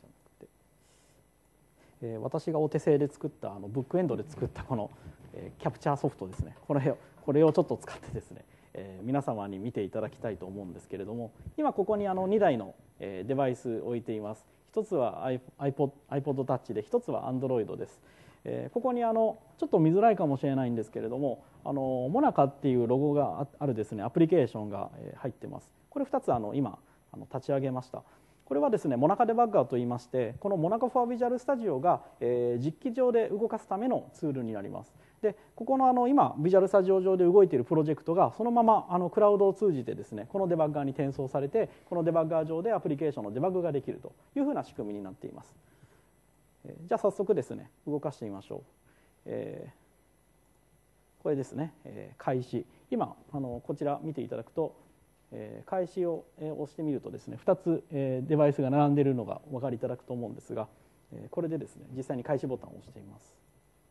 じゃなくて、私がお手製で作ったブックエンドで作ったこのキャプチャーソフトですね、これをちょっと使ってですね、皆様に見ていただきたいと思うんですけれども、今ここに2台のデバイス置いています。一つは iPod Touch で、一つは Android です。ここにちょっと見づらいかもしれないんですけれども、モナカっていうロゴがあるですねアプリケーションが入ってます。これ2つ今立ち上げました。これはですねモナカデバッガーといいまして、このモナカフォアビジュアルスタジオが実機上で動かすためのツールになります。でここの今ビジュアルスタジオ上で動いているプロジェクトがそのままクラウドを通じてですねこのデバッガーに転送されて、このデバッガー上でアプリケーションのデバッグができるというふうな仕組みになっています。じゃあ早速ですね動かしてみましょう。これですね、開始。今こちら見ていただくと、開始を押してみるとですね2つデバイスが並んでいるのがお分かりいただくと思うんですが、これでですね実際に開始ボタンを押しています。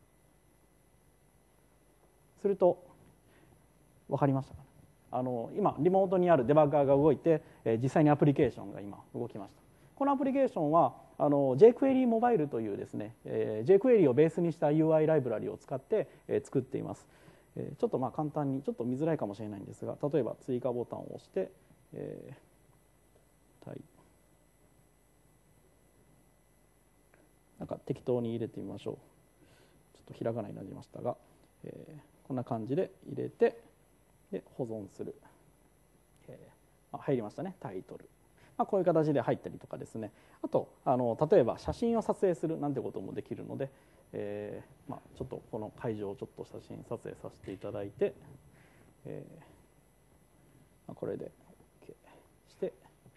すると分かりましたかね。今リモートにあるデバッガーが動いて実際にアプリケーションが今動きました。このアプリケーションはjQuery モバイルというですね jQuery をベースにした UI ライブラリを使って作っています。ちょっと簡単にちょっと見づらいかもしれないんですが、例えば追加ボタンを押して、なんか適当に入れてみましょう。ちょっょっと開かないようになりましたが、こんな感じで入れて、で保存する、入りましたね、タイトル。こういう形で入ったりとかですね、あと例えば写真を撮影するなんてこともできるので、ちょっとこの会場をちょっと写真撮影させていただいて、これで OK して、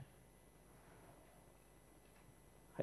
はい、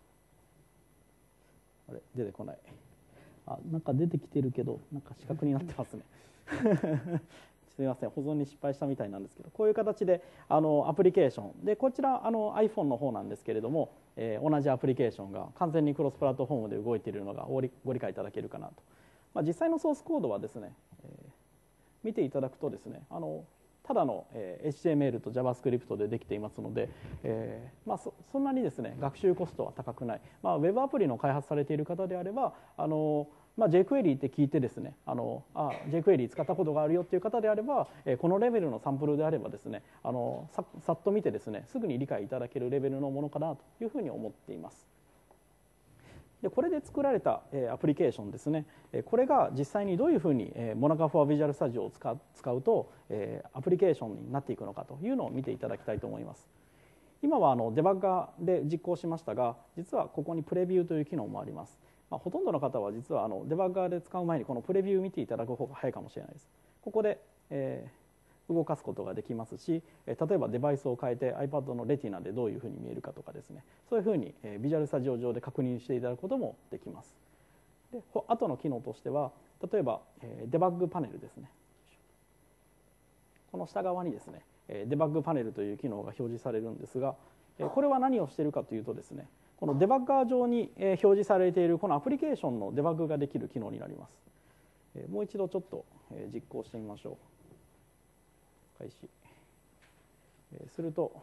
あれ出てこない、なんか出てきてるけどなんか四角になってますねすみません、保存に失敗したみたいなんですけど、こういう形でアプリケーションで、こちらiPhone の方なんですけれども、同じアプリケーションが完全にクロスプラットフォームで動いているのがご理解いただけるかなと。実際のソースコードはですね、見ていただくとですね、ただの HTML と JavaScript でできていますので、そんなにですね学習コストは高くない、ウェブアプリの開発されている方であればjQuery って聞いてですねjQuery 使ったことがあるよっていう方であれば、このレベルのサンプルであればですねさっと見てですねすぐに理解いただけるレベルのものかなというふうに思っています。でこれで作られたアプリケーションですね、これが実際にどういうふうにモナカフォアビジュアルスタジオを使うとアプリケーションになっていくのかというのを見ていただきたいと思います。今はデバッガーで実行しましたが、実はここにプレビューという機能もあります。ほとんどの方は実はデバッガーで使う前にこのプレビューを見ていただく方が早いかもしれないです。ここで、動かすことができますし、例えばデバイスを変えて iPad のレティナでどういうふうに見えるかとかですね、そういうふうにビジュアルスタジオ上で確認していただくこともできます。で後の機能としては、例えばデバッグパネルですね、この下側にですねデバッグパネルという機能が表示されるんですが、これは何をしているかというとですね、このデバッガー上に表示されているこのアプリケーションのデバッグができる機能になります。もう一度ちょっと実行してみましょう。開始すると、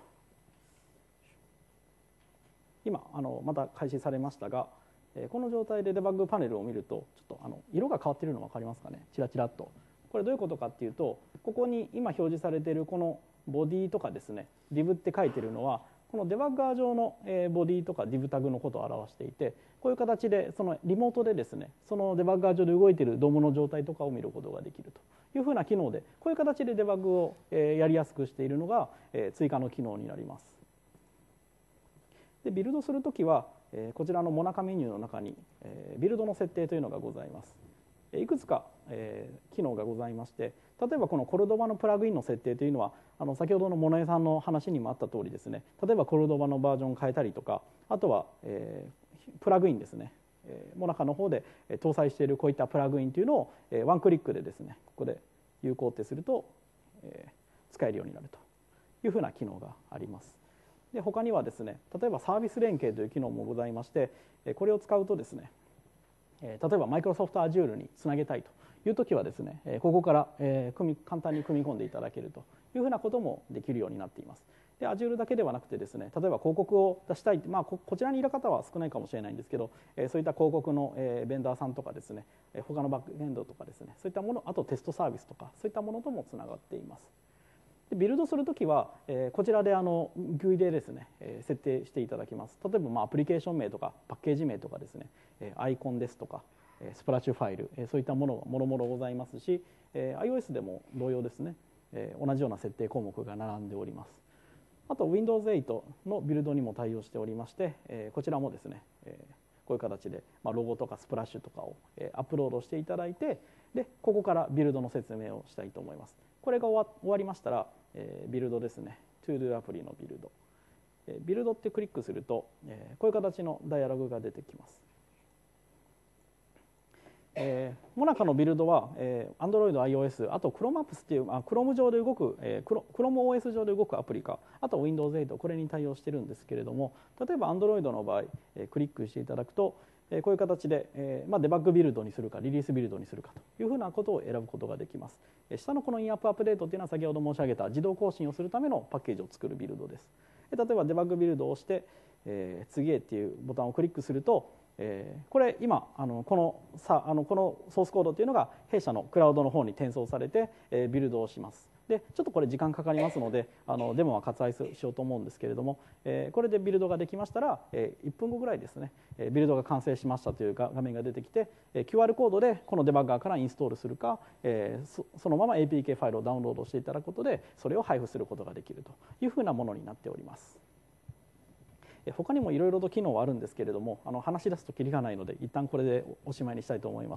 今また開始されましたが、この状態でデバッグパネルを見るとちょっと色が変わっているの分かりますかね。チラチラっと。これどういうことかっていうと、ここに今表示されているこのボディとかですね div って書いているのはこのデバッガー上のボディとか div タグのことを表していて、こういう形でそのリモートでですねそのデバッガー上で動いているドームの状態とかを見ることができるというふうな機能で、こういう形でデバッグをやりやすくしているのが追加の機能になります。でビルドするときはこちらのモナカメニューの中にビルドの設定というのがございます。いくつか機能がございまして、例えばこのコルドバのプラグインの設定というのは先ほどのモノエさんの話にもあった通りですね、例えばコルドバのバージョンを変えたりとか、あとはプラグインですね、モナカの方で搭載しているこういったプラグインというのをワンクリックでですねここで有効ってすると使えるようになるというふうな機能があります。で他にはですね、例えばサービス連携という機能もございまして、これを使うとですね、例えばマイクロソフト Azure につなげたいというときはですね、ここから簡単に組み込んでいただけるというふうなこともできるようになっています。で Azure だけではなくてですね、例えば広告を出したい、こちらにいる方は少ないかもしれないんですけど、そういった広告のベンダーさんとかですね、他のバックエンドとかですね、そういったもの、あとテストサービスとかそういったものともつながっています。でビルドするときはこちらでGUI でですね設定していただきます。例えばアプリケーション名とかパッケージ名とかですね、アイコンですとかスプラッシュファイル、そういったものがもろもろございますし、iOS でも同様ですね、同じような設定項目が並んでおります。あと Windows 8のビルドにも対応しておりまして、こちらもですねこういう形でロゴとかスプラッシュとかをアップロードしていただいて、でここからビルドの説明をしたいと思います。これが終わりましたらビルドですね、ToDo アプリのビルド、ビルドってクリックするとこういう形のダイアログが出てきます。モナカのビルドは Android、iOS、あと Chrome Apps っていう Chrome 上で動く ChromeOS 上で動くアプリか、あと Windows 8、これに対応してるんですけれども、例えば Android の場合クリックしていただくとこういう形でデバッグビルドにするかリリースビルドにするかというふうなことを選ぶことができます。下のこのインアップアップデートというのは先ほど申し上げた自動更新をするためのパッケージを作るビルドです。例えばデバッグビルドを押して次へっていうボタンをクリックすると、これ今このソースコードというのが弊社のクラウドの方に転送されてビルドをします。 でちょっとこれ時間かかりますのでデモは割愛しようと思うんですけれども、これでビルドができましたら、1分後ぐらいですね、ビルドが完成しましたという画面が出てきて、QR コードでこのデバッガーからインストールするか、そのまま APK ファイルをダウンロードしていただくことでそれを配布することができるというふうなものになっております。他にもいろいろと機能はあるんですけれども、話し出すときりがないので一旦これでおしまいにしたいと思います。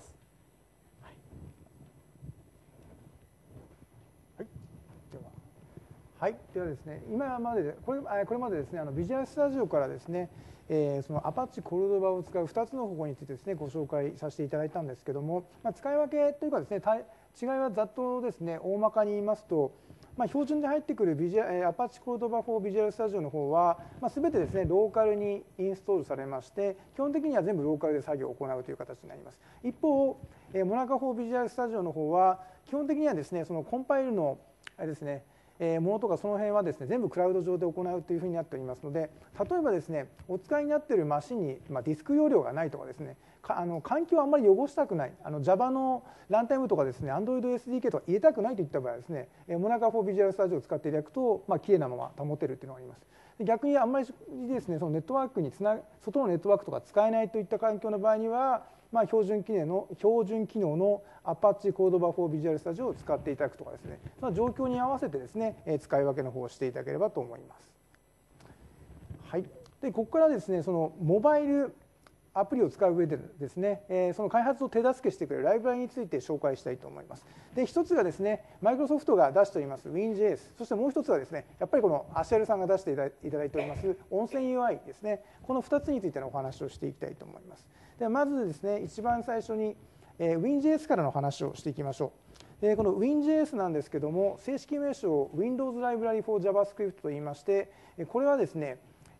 はい、ではですね、今までこれまでですね、ビジュアルスタジオからですね、そのアパッチコルドバを使う2つの方法についてですね、ご紹介させていただいたんですけども、使い分けというかですね、違いはざっとですね、大まかに言いますと、標準で入ってくるアパッチコルドバ4ビジュアルスタジオの方は、全てですね、ローカルにインストールされまして、基本的には全部ローカルで作業を行うという形になります。一方、モナカ4ビジュアルスタジオの方は、基本的にはですね、そのコンパイルのですね、ものとかその辺はですね、全部クラウド上で行うというふうになっておりますので、例えばですね、お使いになっているマシンに、ディスク容量がないとかですね、環境をあんまり汚したくない、Java のランタイムとかですね、Android SDK とか入れたくないといった場合はですね、モナカ4ビジュアルスタジオを使っていただくと、綺麗なまま保てるというのがあります。逆にあんまりですね、そのネットワークに外のネットワークとか使えないといった環境の場合には、標準機能のアパッチコードバ4ビジュアルスタジオを使っていただくとかですね、その状況に合わせてですね、使い分けの方をしていただければと思います。はい。で、ここからですね、そのモバイルアプリを使う上でですね、その開発を手助けしてくれるライブラリについて紹介したいと思います。で、一つがですね、マイクロソフトが出しております WinJS、そしてもう一つはですね、やっぱりこのアシェルさんが出していただいております温泉 UI ですね、この2つについてのお話をしていきたいと思います。ではまずですね、一番最初に、WinJS からの話をしていきましょう。この WinJS なんですけども、正式名称を Windows Library for JavaScript と言いまして、これはですね、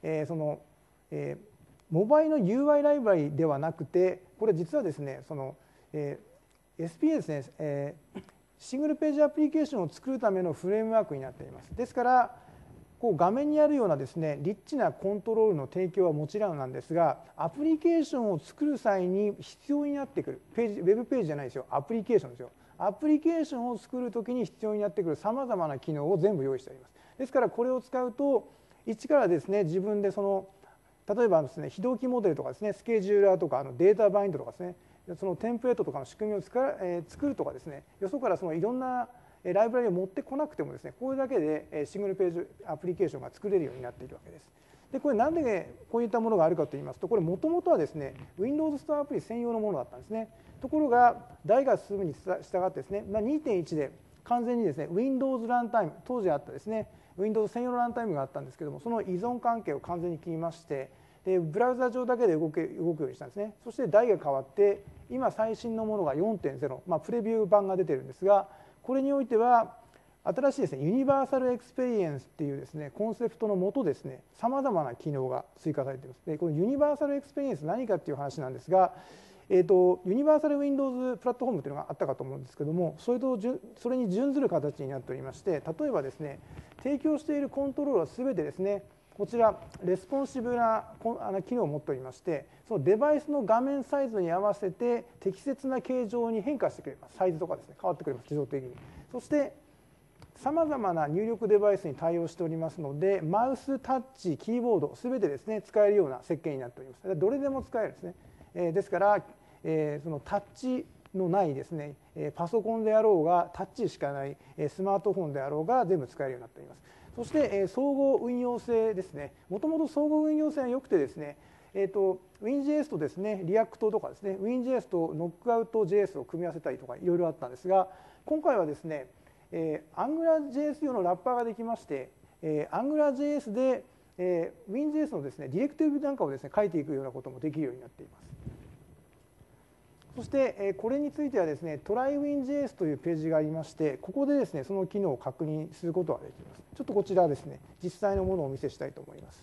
モバイルの UI ライブラリではなくて、これ実はですね、SPA ですね、シングルページアプリケーションを作るためのフレームワークになっています。ですから、こう画面にあるようなですね、リッチなコントロールの提供はもちろんなんですが、アプリケーションを作る際に必要になってくる、ウェブページじゃないですよ、アプリケーションですよ。アプリケーションを作るときに必要になってくるさまざまな機能を全部用意してあります。ですから、これを使うと、一からですね、自分で例えばですね、非同期モデルとかですね、スケジューラーとかデータバインドとかですね、そのテンプレートとかの仕組みを作るとかですね、よそからいろんなライブラリを持ってこなくてもですね、これだけでシングルページアプリケーションが作れるようになっているわけです。で、これなんでこういったものがあるかといいますと、これもともとはですね、Windows ストアアプリ専用のものだったんですね。ところが、代が進むに従ってですね、2.1 で完全にですね、Windows ランタイム、当時あったですね、Windows 専用のランタイムがあったんですけども、その依存関係を完全に切りまして、でブラウザ上だけで動くようにしたんですね。そして代が変わって、今最新のものが 4.0、プレビュー版が出てるんですが、これにおいては、新しいですね、ユニバーサルエクスペリエンスっていうですね、コンセプトのもとですね、さまざまな機能が追加されています。で、このユニバーサルエクスペリエンス何かっていう話なんですが、ユニバーサル Windows プラットフォームというのがあったかと思うんですけども、それに準ずる形になっておりまして、例えばですね、提供しているコントロールは全てですね、こちらレスポンシブな機能を持っておりまして、そのデバイスの画面サイズに合わせて適切な形状に変化してくれます。サイズとかですね、変わってくれます、自動的に。そしてさまざまな入力デバイスに対応しておりますので、マウス、タッチ、キーボード全てですね、使えるような設計になっております。どれでも使えるんですね。ですから、そのタッチのないですね、パソコンであろうがタッチしかないスマートフォンであろうが全部使えるようになっております。そして総合運用性ですね。もともと総合運用性は良くてですね、WinJS とですね、リアクトとかですね、WinJS とノックアウト JS を組み合わせたりとかいろいろあったんですが、今回はですね、AngularJS 用のラッパーができまして、AngularJS で、WinJS のですね、ディレクティブなんかをですね、書いていくようなこともできるようになっています。そしてこれについてはですね、TryWinJS というページがありまして、ここでですね、その機能を確認することができます。ちょっとこちらですね、実際のものをお見せしたいと思います。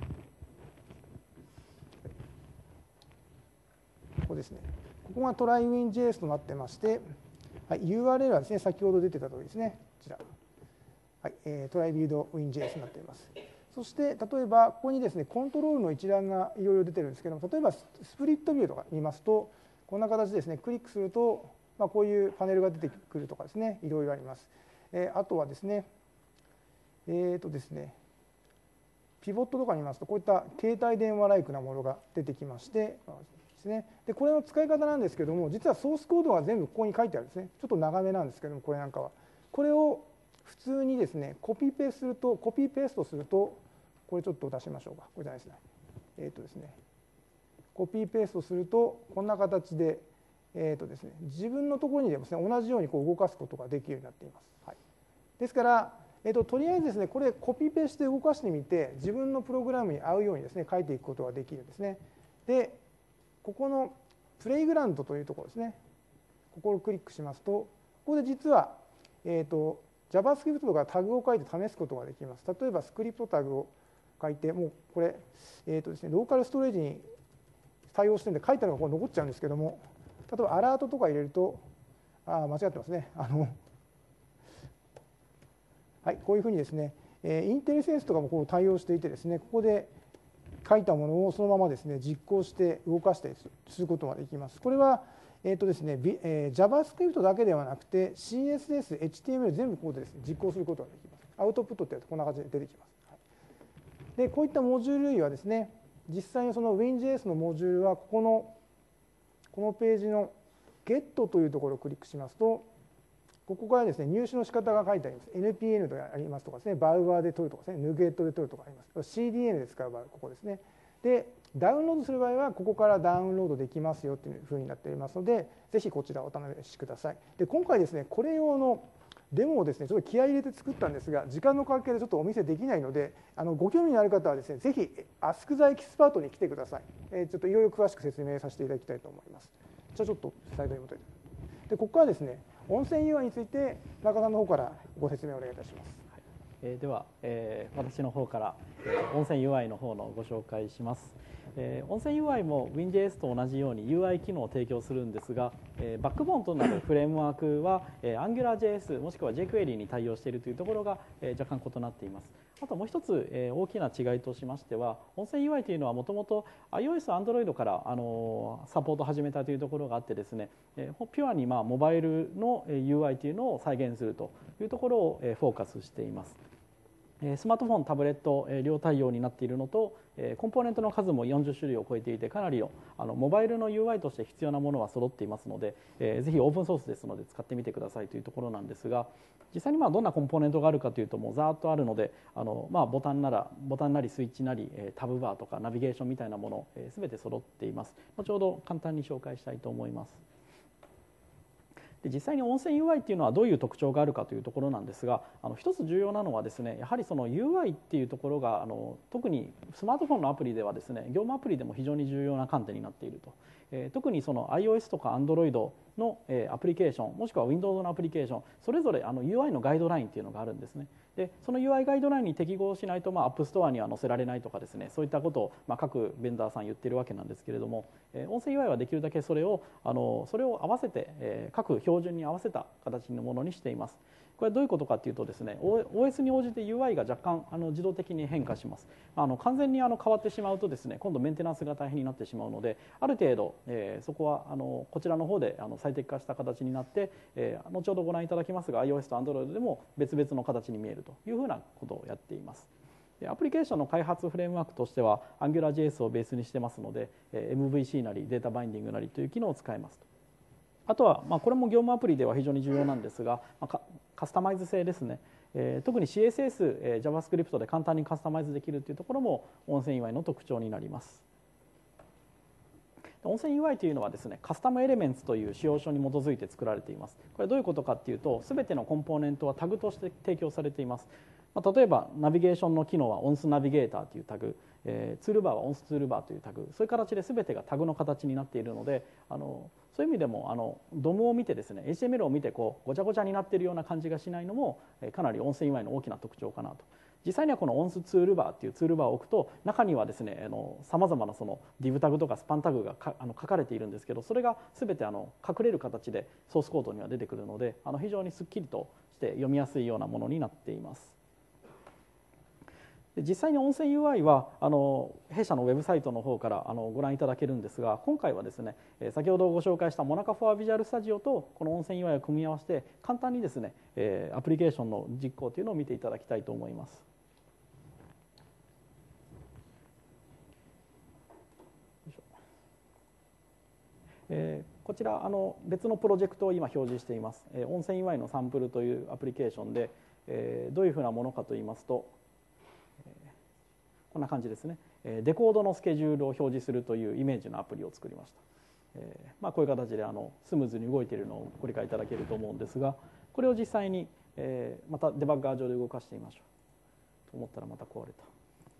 ここですね。ここが TryWinJS となってまして、はい、URL はですね、先ほど出てた通りですね、こちら。はい、TryBuildWinJS になっています。そして、例えば、ここにですね、コントロールの一覧がいろいろ出てるんですけども、例えば、スプリットビューとか見ますと、こんな形ですね、クリックすると、こういうパネルが出てくるとかですね、いろいろあります。 あとはですね、ピボットとかに見ますと、こういった携帯電話ライクなものが出てきまして、ですね、でこれの使い方なんですけども、実はソースコードが全部ここに書いてあるんですね。ちょっと長めなんですけども、これなんかは。これを普通にですね、コピーペーストすると、これちょっと出しましょうか。これじゃないですね。ですね、コピーペーストすると、こんな形で、ですね、自分のところにでもですね、同じようにこう動かすことができるようになっています。はい、ですから、とりあえずですね、これコピペして動かしてみて、自分のプログラムに合うようにですね、書いていくことができるんですね。で、ここのプレイグラウンドというところですね。ここをクリックしますと、ここで実は、JavaScript とかタグを書いて試すことができます。例えばスクリプトタグを書いて、もうこれ、ですね、ローカルストレージに対応してるんで、書いたのがここ残っちゃうんですけども、例えばアラートとか入れると、間違ってますね。はい、こういうふうにですね、インテリセンスとかもこう対応していてですね、ここで書いたものをそのままですね、実行して動かしたりすることができます。これは、ですね、JavaScript だけではなくて CSS、HTML 全部ここでですね、実行することができます。アウトプットってやるとこんな感じで出てきます。で、こういったモジュール類はですね、実際にその WinJS のモジュールはこのページの Get というところをクリックしますと、ここからですね、入手の仕方が書いてあります。NPN でありますとかですね、バウアーで取るとかですね、NuGet で取るとかあります。CDN で使う場合はここですね。で、ダウンロードする場合は、ここからダウンロードできますよというふうになっておりますので、ぜひこちらお試しください。で、今回ですね、これ用のデモをですね、ちょっと気合い入れて作ったんですが、時間の関係でちょっとお見せできないので、ご興味のある方はですね、ぜひ、アスクザエキスパートに来てください。ちょっといろいろ詳しく説明させていただきたいと思います。じゃあちょっとスライドに戻ります。で、ここからですね、音声 UI について中さんの方からご説明をお願いいたします。 では、私の方から、音声 UI の方のご紹介します。音声 UI も WinJS と同じように UI 機能を提供するんですが、バックボーンとなるフレームワークは AngularJS もしくは jQuery に対応しているというところが若干異なっています。あともう一つ大きな違いとしましては、音声 UI というのはもともと iOS、Android からサポートを始めたというところがあってですね、ピュアにモバイルの UI というのを再現するというところをフォーカスしています。スマートフォン、タブレット両対応になっているのと、コンポーネントの数も40種類を超えていて、かなりのモバイルの UI として必要なものは揃っていますので、ぜひオープンソースですので使ってみてくださいというところなんですが、実際にどんなコンポーネントがあるかというと、もうざーっとあるので、ボタンなりスイッチなりタブバーとかナビゲーションみたいなもの全て揃っています。後ほど簡単に紹介したいと思います。で、実際に音声 UI っていうのはどういう特徴があるかというところなんですが、一つ重要なのはですね、やはりその UI っていうところが特にスマートフォンのアプリではですね、業務アプリでも非常に重要な観点になっていると。特にその iOS とか Android のアプリケーション、もしくは Windows のアプリケーション、それぞれUI のガイドラインっていうのがあるんですね。で、その UI ガイドラインに適合しないと、App Store には載せられないとかですね、そういったことを各ベンダーさん言ってるわけなんですけれども、音声 UI はできるだけそれを合わせて、各標準に合わせた形のものにしています。これはどういうことかというとですね、OS に応じて UI が若干自動的に変化します。完全に変わってしまうとですね、今度メンテナンスが大変になってしまうので、ある程度、そこはこちらの方で最適化した形になって、後ほどご覧いただきますが iOS と Android でも別々の形に見えるというふうなことをやっています。アプリケーションの開発フレームワークとしては AngularJS をベースにしてますので、MVC なりデータバインディングなりという機能を使えます。あとは、これも業務アプリでは非常に重要なんですが、カスタマイズ性ですね。特に CSS、JavaScript で簡単にカスタマイズできるというところも音声 UI の特徴になります。音声 UI というのはですね、カスタムエレメンツという仕様書に基づいて作られています。これどういうことかというと、すべてのコンポーネントはタグとして提供されています。例えばナビゲーションの機能はオンスナビゲーターというタグ、ツールバーはオンスツールバーというタグ、そういう形で全てがタグの形になっているので、そういう意味でもDOM を見てですね、 HTML を見てごちゃごちゃになっているような感じがしないのもかなり音声 UI の大きな特徴かなと。実際にはこのオンスツールバーというツールバーを置くと、中にはですね、さまざまなその div タグとかスパンタグが書かれているんですけど、それが全て隠れる形でソースコードには出てくるので、非常にすっきりとして読みやすいようなものになっています。 で実際に温泉 UI は弊社のウェブサイトの方からご覧いただけるんですが、今回はですね、先ほどご紹介したモナカフォアビジュアルスタジオとこの温泉 UI を組み合わせて簡単にですね、アプリケーションの実行というのを見ていただきたいと思います。こちら別のプロジェクトを今表示しています。温泉 UI のサンプルというアプリケーションで、どういうふうなものかといいますと、こんな感じですね。デコードのスケジュールを表示するというイメージのアプリを作りました。こういう形でスムーズに動いているのをご理解いただけると思うんですが、これを実際にまたデバッガー上で動かしてみましょうと思ったらまた壊れた。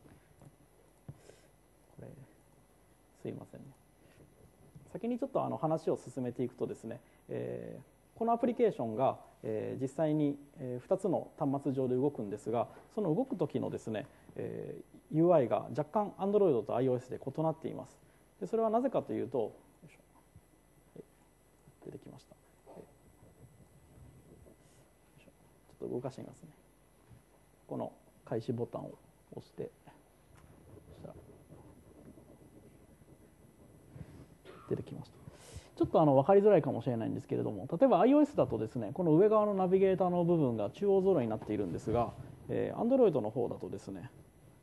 これすいませんね。先にちょっと話を進めていくとですね、このアプリケーションが実際に2つの端末上で動くんですが、その動く時のですね UI が若干 Android と iOS で異なっています。でそれはなぜかというと、出てきました。ちょっと動かしてみますね。この開始ボタンを押して、そしたら出てきました。ちょっと分かりづらいかもしれないんですけれども、例えば iOS だとですね、この上側のナビゲーターの部分が中央揃いになっているんですが、Android の方だとですね、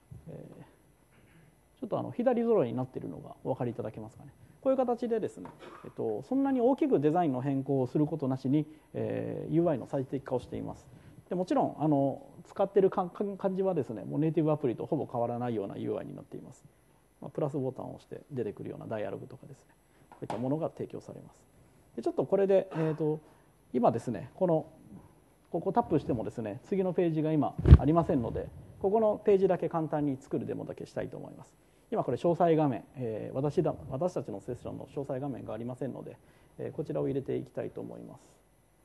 ちょっと左揃いになっているのがお分かりいただけますかね。こういう形でですね、そんなに大きくデザインの変更をすることなしに、UI の最適化をしています。でもちろん使っている感じはですね、もうネイティブアプリとほぼ変わらないような UI になっています。プラスボタンを押して出てくるようなダイアログとかですね、こういったものが提供されます。でちょっとこれで、今ですね、ここタップしてもですね、次のページが今ありませんので、ここのページだけ簡単に作るデモだけしたいと思います。今これ詳細画面、私たちのセッションの詳細画面がありませんので、こちらを入れていきたいと思います。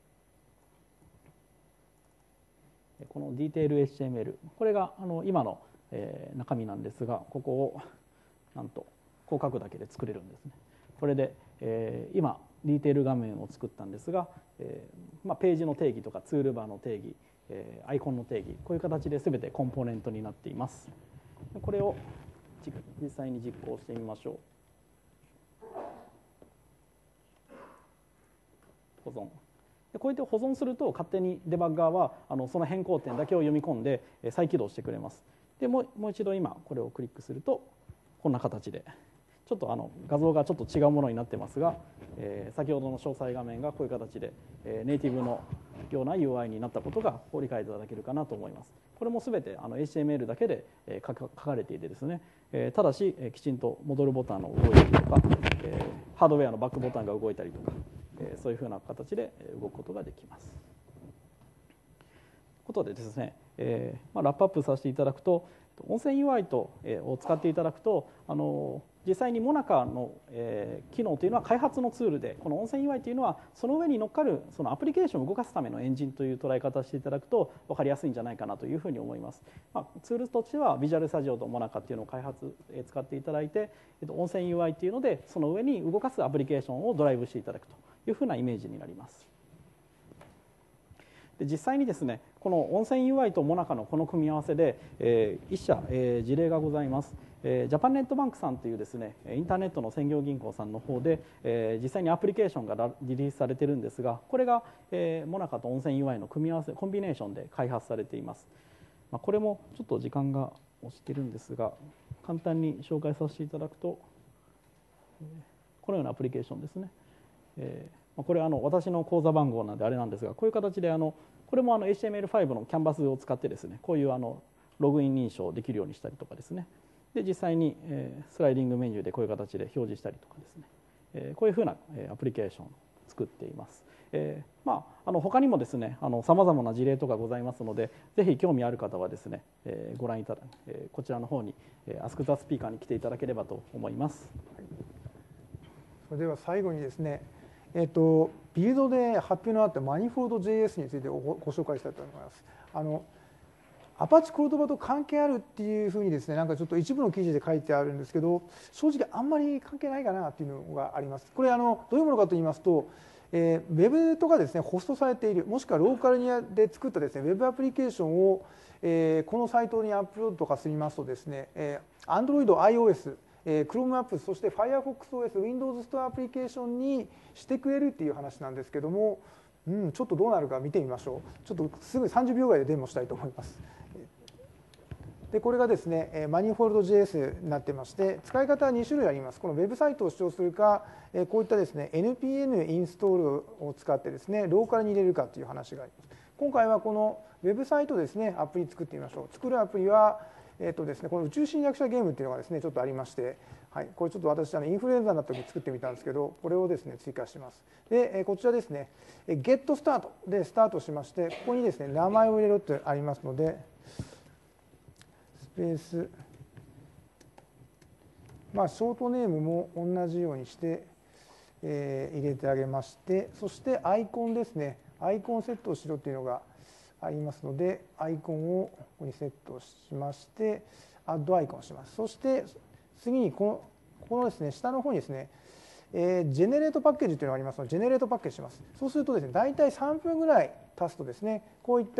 このディテール HTML、これが今の中身なんですが、ここをなんとこう書くだけで作れるんですね。これで今ディテール画面を作ったんですが、ページの定義とかツールバーの定義、アイコンの定義、こういう形で全てコンポーネントになっています。これを実際に実行してみましょう。保存。こうやって保存すると勝手にデバッガーはその変更点だけを読み込んで再起動してくれます。でもう一度今これをクリックするとこんな形でちょっと画像がちょっと違うものになってますが、先ほどの詳細画面がこういう形でネイティブのような UI になったことがご理解いただけるかなと思います。これも全てHTML だけで書かれていてですね、ただしきちんと戻るボタンの動いたりとか、ハードウェアのバックボタンが動いたりとか、そういうふうな形で動くことができます。ということでですね、ラップアップさせていただくと、温泉 UI を使っていただくと実際にモナカの機能というのは開発のツールで、この温泉 UI というのはその上に乗っかるそのアプリケーションを動かすためのエンジンという捉え方をしていただくと分かりやすいんじゃないかなというふうに思います。ツールとしてはビジュアルスタジオとモナカというのを使っていただいて、温泉 UI というのでその上に動かすアプリケーションをドライブしていただくというふうなイメージになります。で実際にですね、この温泉 UI とモナカのこの組み合わせで、一社、事例がございます。ジャパンネットバンクさんというですね、インターネットの専業銀行さんの方で、実際にアプリケーションがリリースされているんですが、これが、モナカと温泉 UI の組み合わせコンビネーションで開発されています。これもちょっと時間が押してるんですが、簡単に紹介させていただくと、このようなアプリケーションですね。これ私の口座番号なんであれなんですが、こういう形でこれもHTML5 のキャンバスを使ってですね、こういうログイン認証できるようにしたりとかですね、で実際にスライディングメニューでこういう形で表示したりとかですね、こういうふうなアプリケーションを作っています。他にもですねさまざまな事例とかございますので、ぜひ興味ある方はですねご覧いただこちらの方にAsk the Speakerに来ていただければと思います。 それでは最後にですね、ビルドで発表のあったマニフォード JS についてご紹介したいと思います。アパッチコルドバと関係あるっていうふうにですね、なんかちょっと一部の記事で書いてあるんですけど、正直あんまり関係ないかなっていうのがあります。これどういうものかと言いますと、 ウェブとかですね、ホストされている、もしくはローカルで作ったですね、ウェブアプリケーションを、このサイトにアップロードとかすみますとですね、Android、iOS、Chrome アップ、そして Firefox OS、Windows ストアアプリケーションにしてくれるっていう話なんですけども、ちょっとどうなるか見てみましょう。ちょっとすぐ30秒ぐらいでデモしたいと思います。でこれがですね、マニフォルド JS になってまして、使い方は2種類あります。このウェブサイトを主張するか、こういったですね、NPN インストールを使ってですね、ローカルに入れるかという話があります。今回はこのウェブサイトですね、アプリ作ってみましょう。作るアプリは、ですね、この宇宙侵略者ゲームっていうのがですね、ちょっとありまして、はい、これちょっと私インフルエンザになった時に作ってみたんですけど、これをですね、追加します。で、こちらですね、Get Start でスタートしまして、ここにですね、名前を入れろってありますので、スペース、まあ、ショートネームも同じようにして、入れてあげまして、そしてアイコンですね、アイコンセットをしろっていうのがありますので、アイコンをここにセットしまして、アッドアイコンをします。そして次にこのですね、下の方にですね、ジェネレートパッケージというのがありますので、ジェネレートパッケージします。そうするとですね、大体3分ぐらい経つとですね、こういった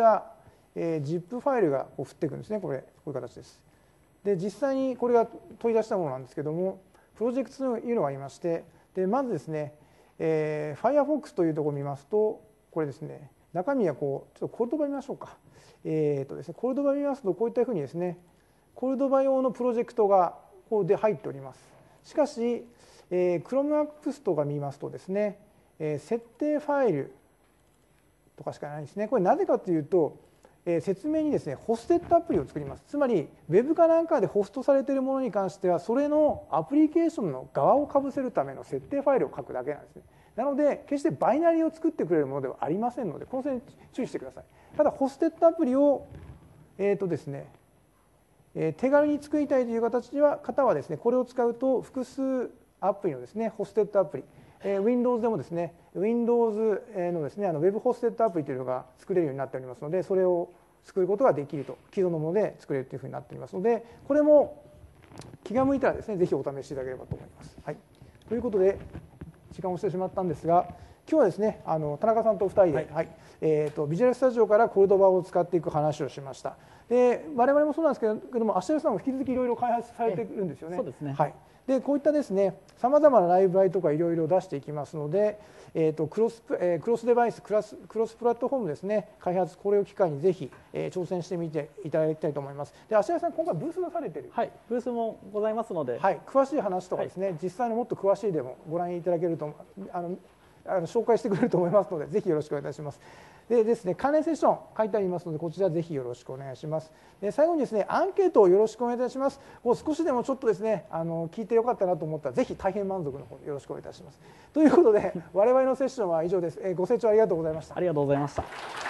、ZIP ファイルがこう降ってくるんですね、こういう形です。で、実際にこれが取り出したものなんですけども、プロジェクトというのがありまして、でまずですね、Firefox というところを見ますと、これですね、中身はこう、ちょっとコルドバ見ましょうか。ですね、コルドバ見ますと、こういったふうにですね、コルドバ用のプロジェクトがこうで入っております。しかし、Chrome Apps とか見ますとですね、設定ファイルとかしかないんですね。これなぜかというと、説明にですね、ホステッドアプリを作ります。つまり、ウェブかなんかでホストされているものに関しては、それのアプリケーションの側をかぶせるための設定ファイルを書くだけなんですね。なので、決してバイナリを作ってくれるものではありませんので、この点注意してください。ただ、ホステッドアプリを、ですね、手軽に作りたいという方はですね、これを使うと複数アプリのですね、ホステッドアプリ、Windows でもですね、Windows のですね、ウェブホステッドアプリというのが作れるようになっておりますので、それを作ることができると、既存のもので作れるというふうになっておりますので、これも気が向いたらですね、ぜひお試しいただければと思います。はい、ということで、時間をしてしまったんですが、今日はですね、田中さんと2人で、はい、ビジュアルスタジオからコルドバを使っていく話をしました。で、我々もそうなんですけども、芦屋さんも引き続きいろいろ開発されているんですよね。 そうですね。 はい。で、こういったですね、さまざまなライブラリとかいろいろ出していきますので、クロスデバイス、クロスプラットフォームですね、開発、これを機会にぜひ、挑戦してみていただきたいと思います。で、芦屋さん、今回ブース出されている。 はい、ブースもございますので、 はい、詳しい話とかですね、はい、実際のもっと詳しいでもご覧いただけると、紹介してくれると思いますので、ぜひよろしくお願いいたします。でですね、関連セッション書いてありますので、こちらぜひよろしくお願いします。で最後にですね、アンケートをよろしくお願いいたします。もう少しでもちょっとですね、聞いてよかったなと思ったら、ぜひ大変満足の方よろしくお願いいたします。ということで、我々のセッションは以上です。ご清聴ありがとうございました。 ありがとうございました。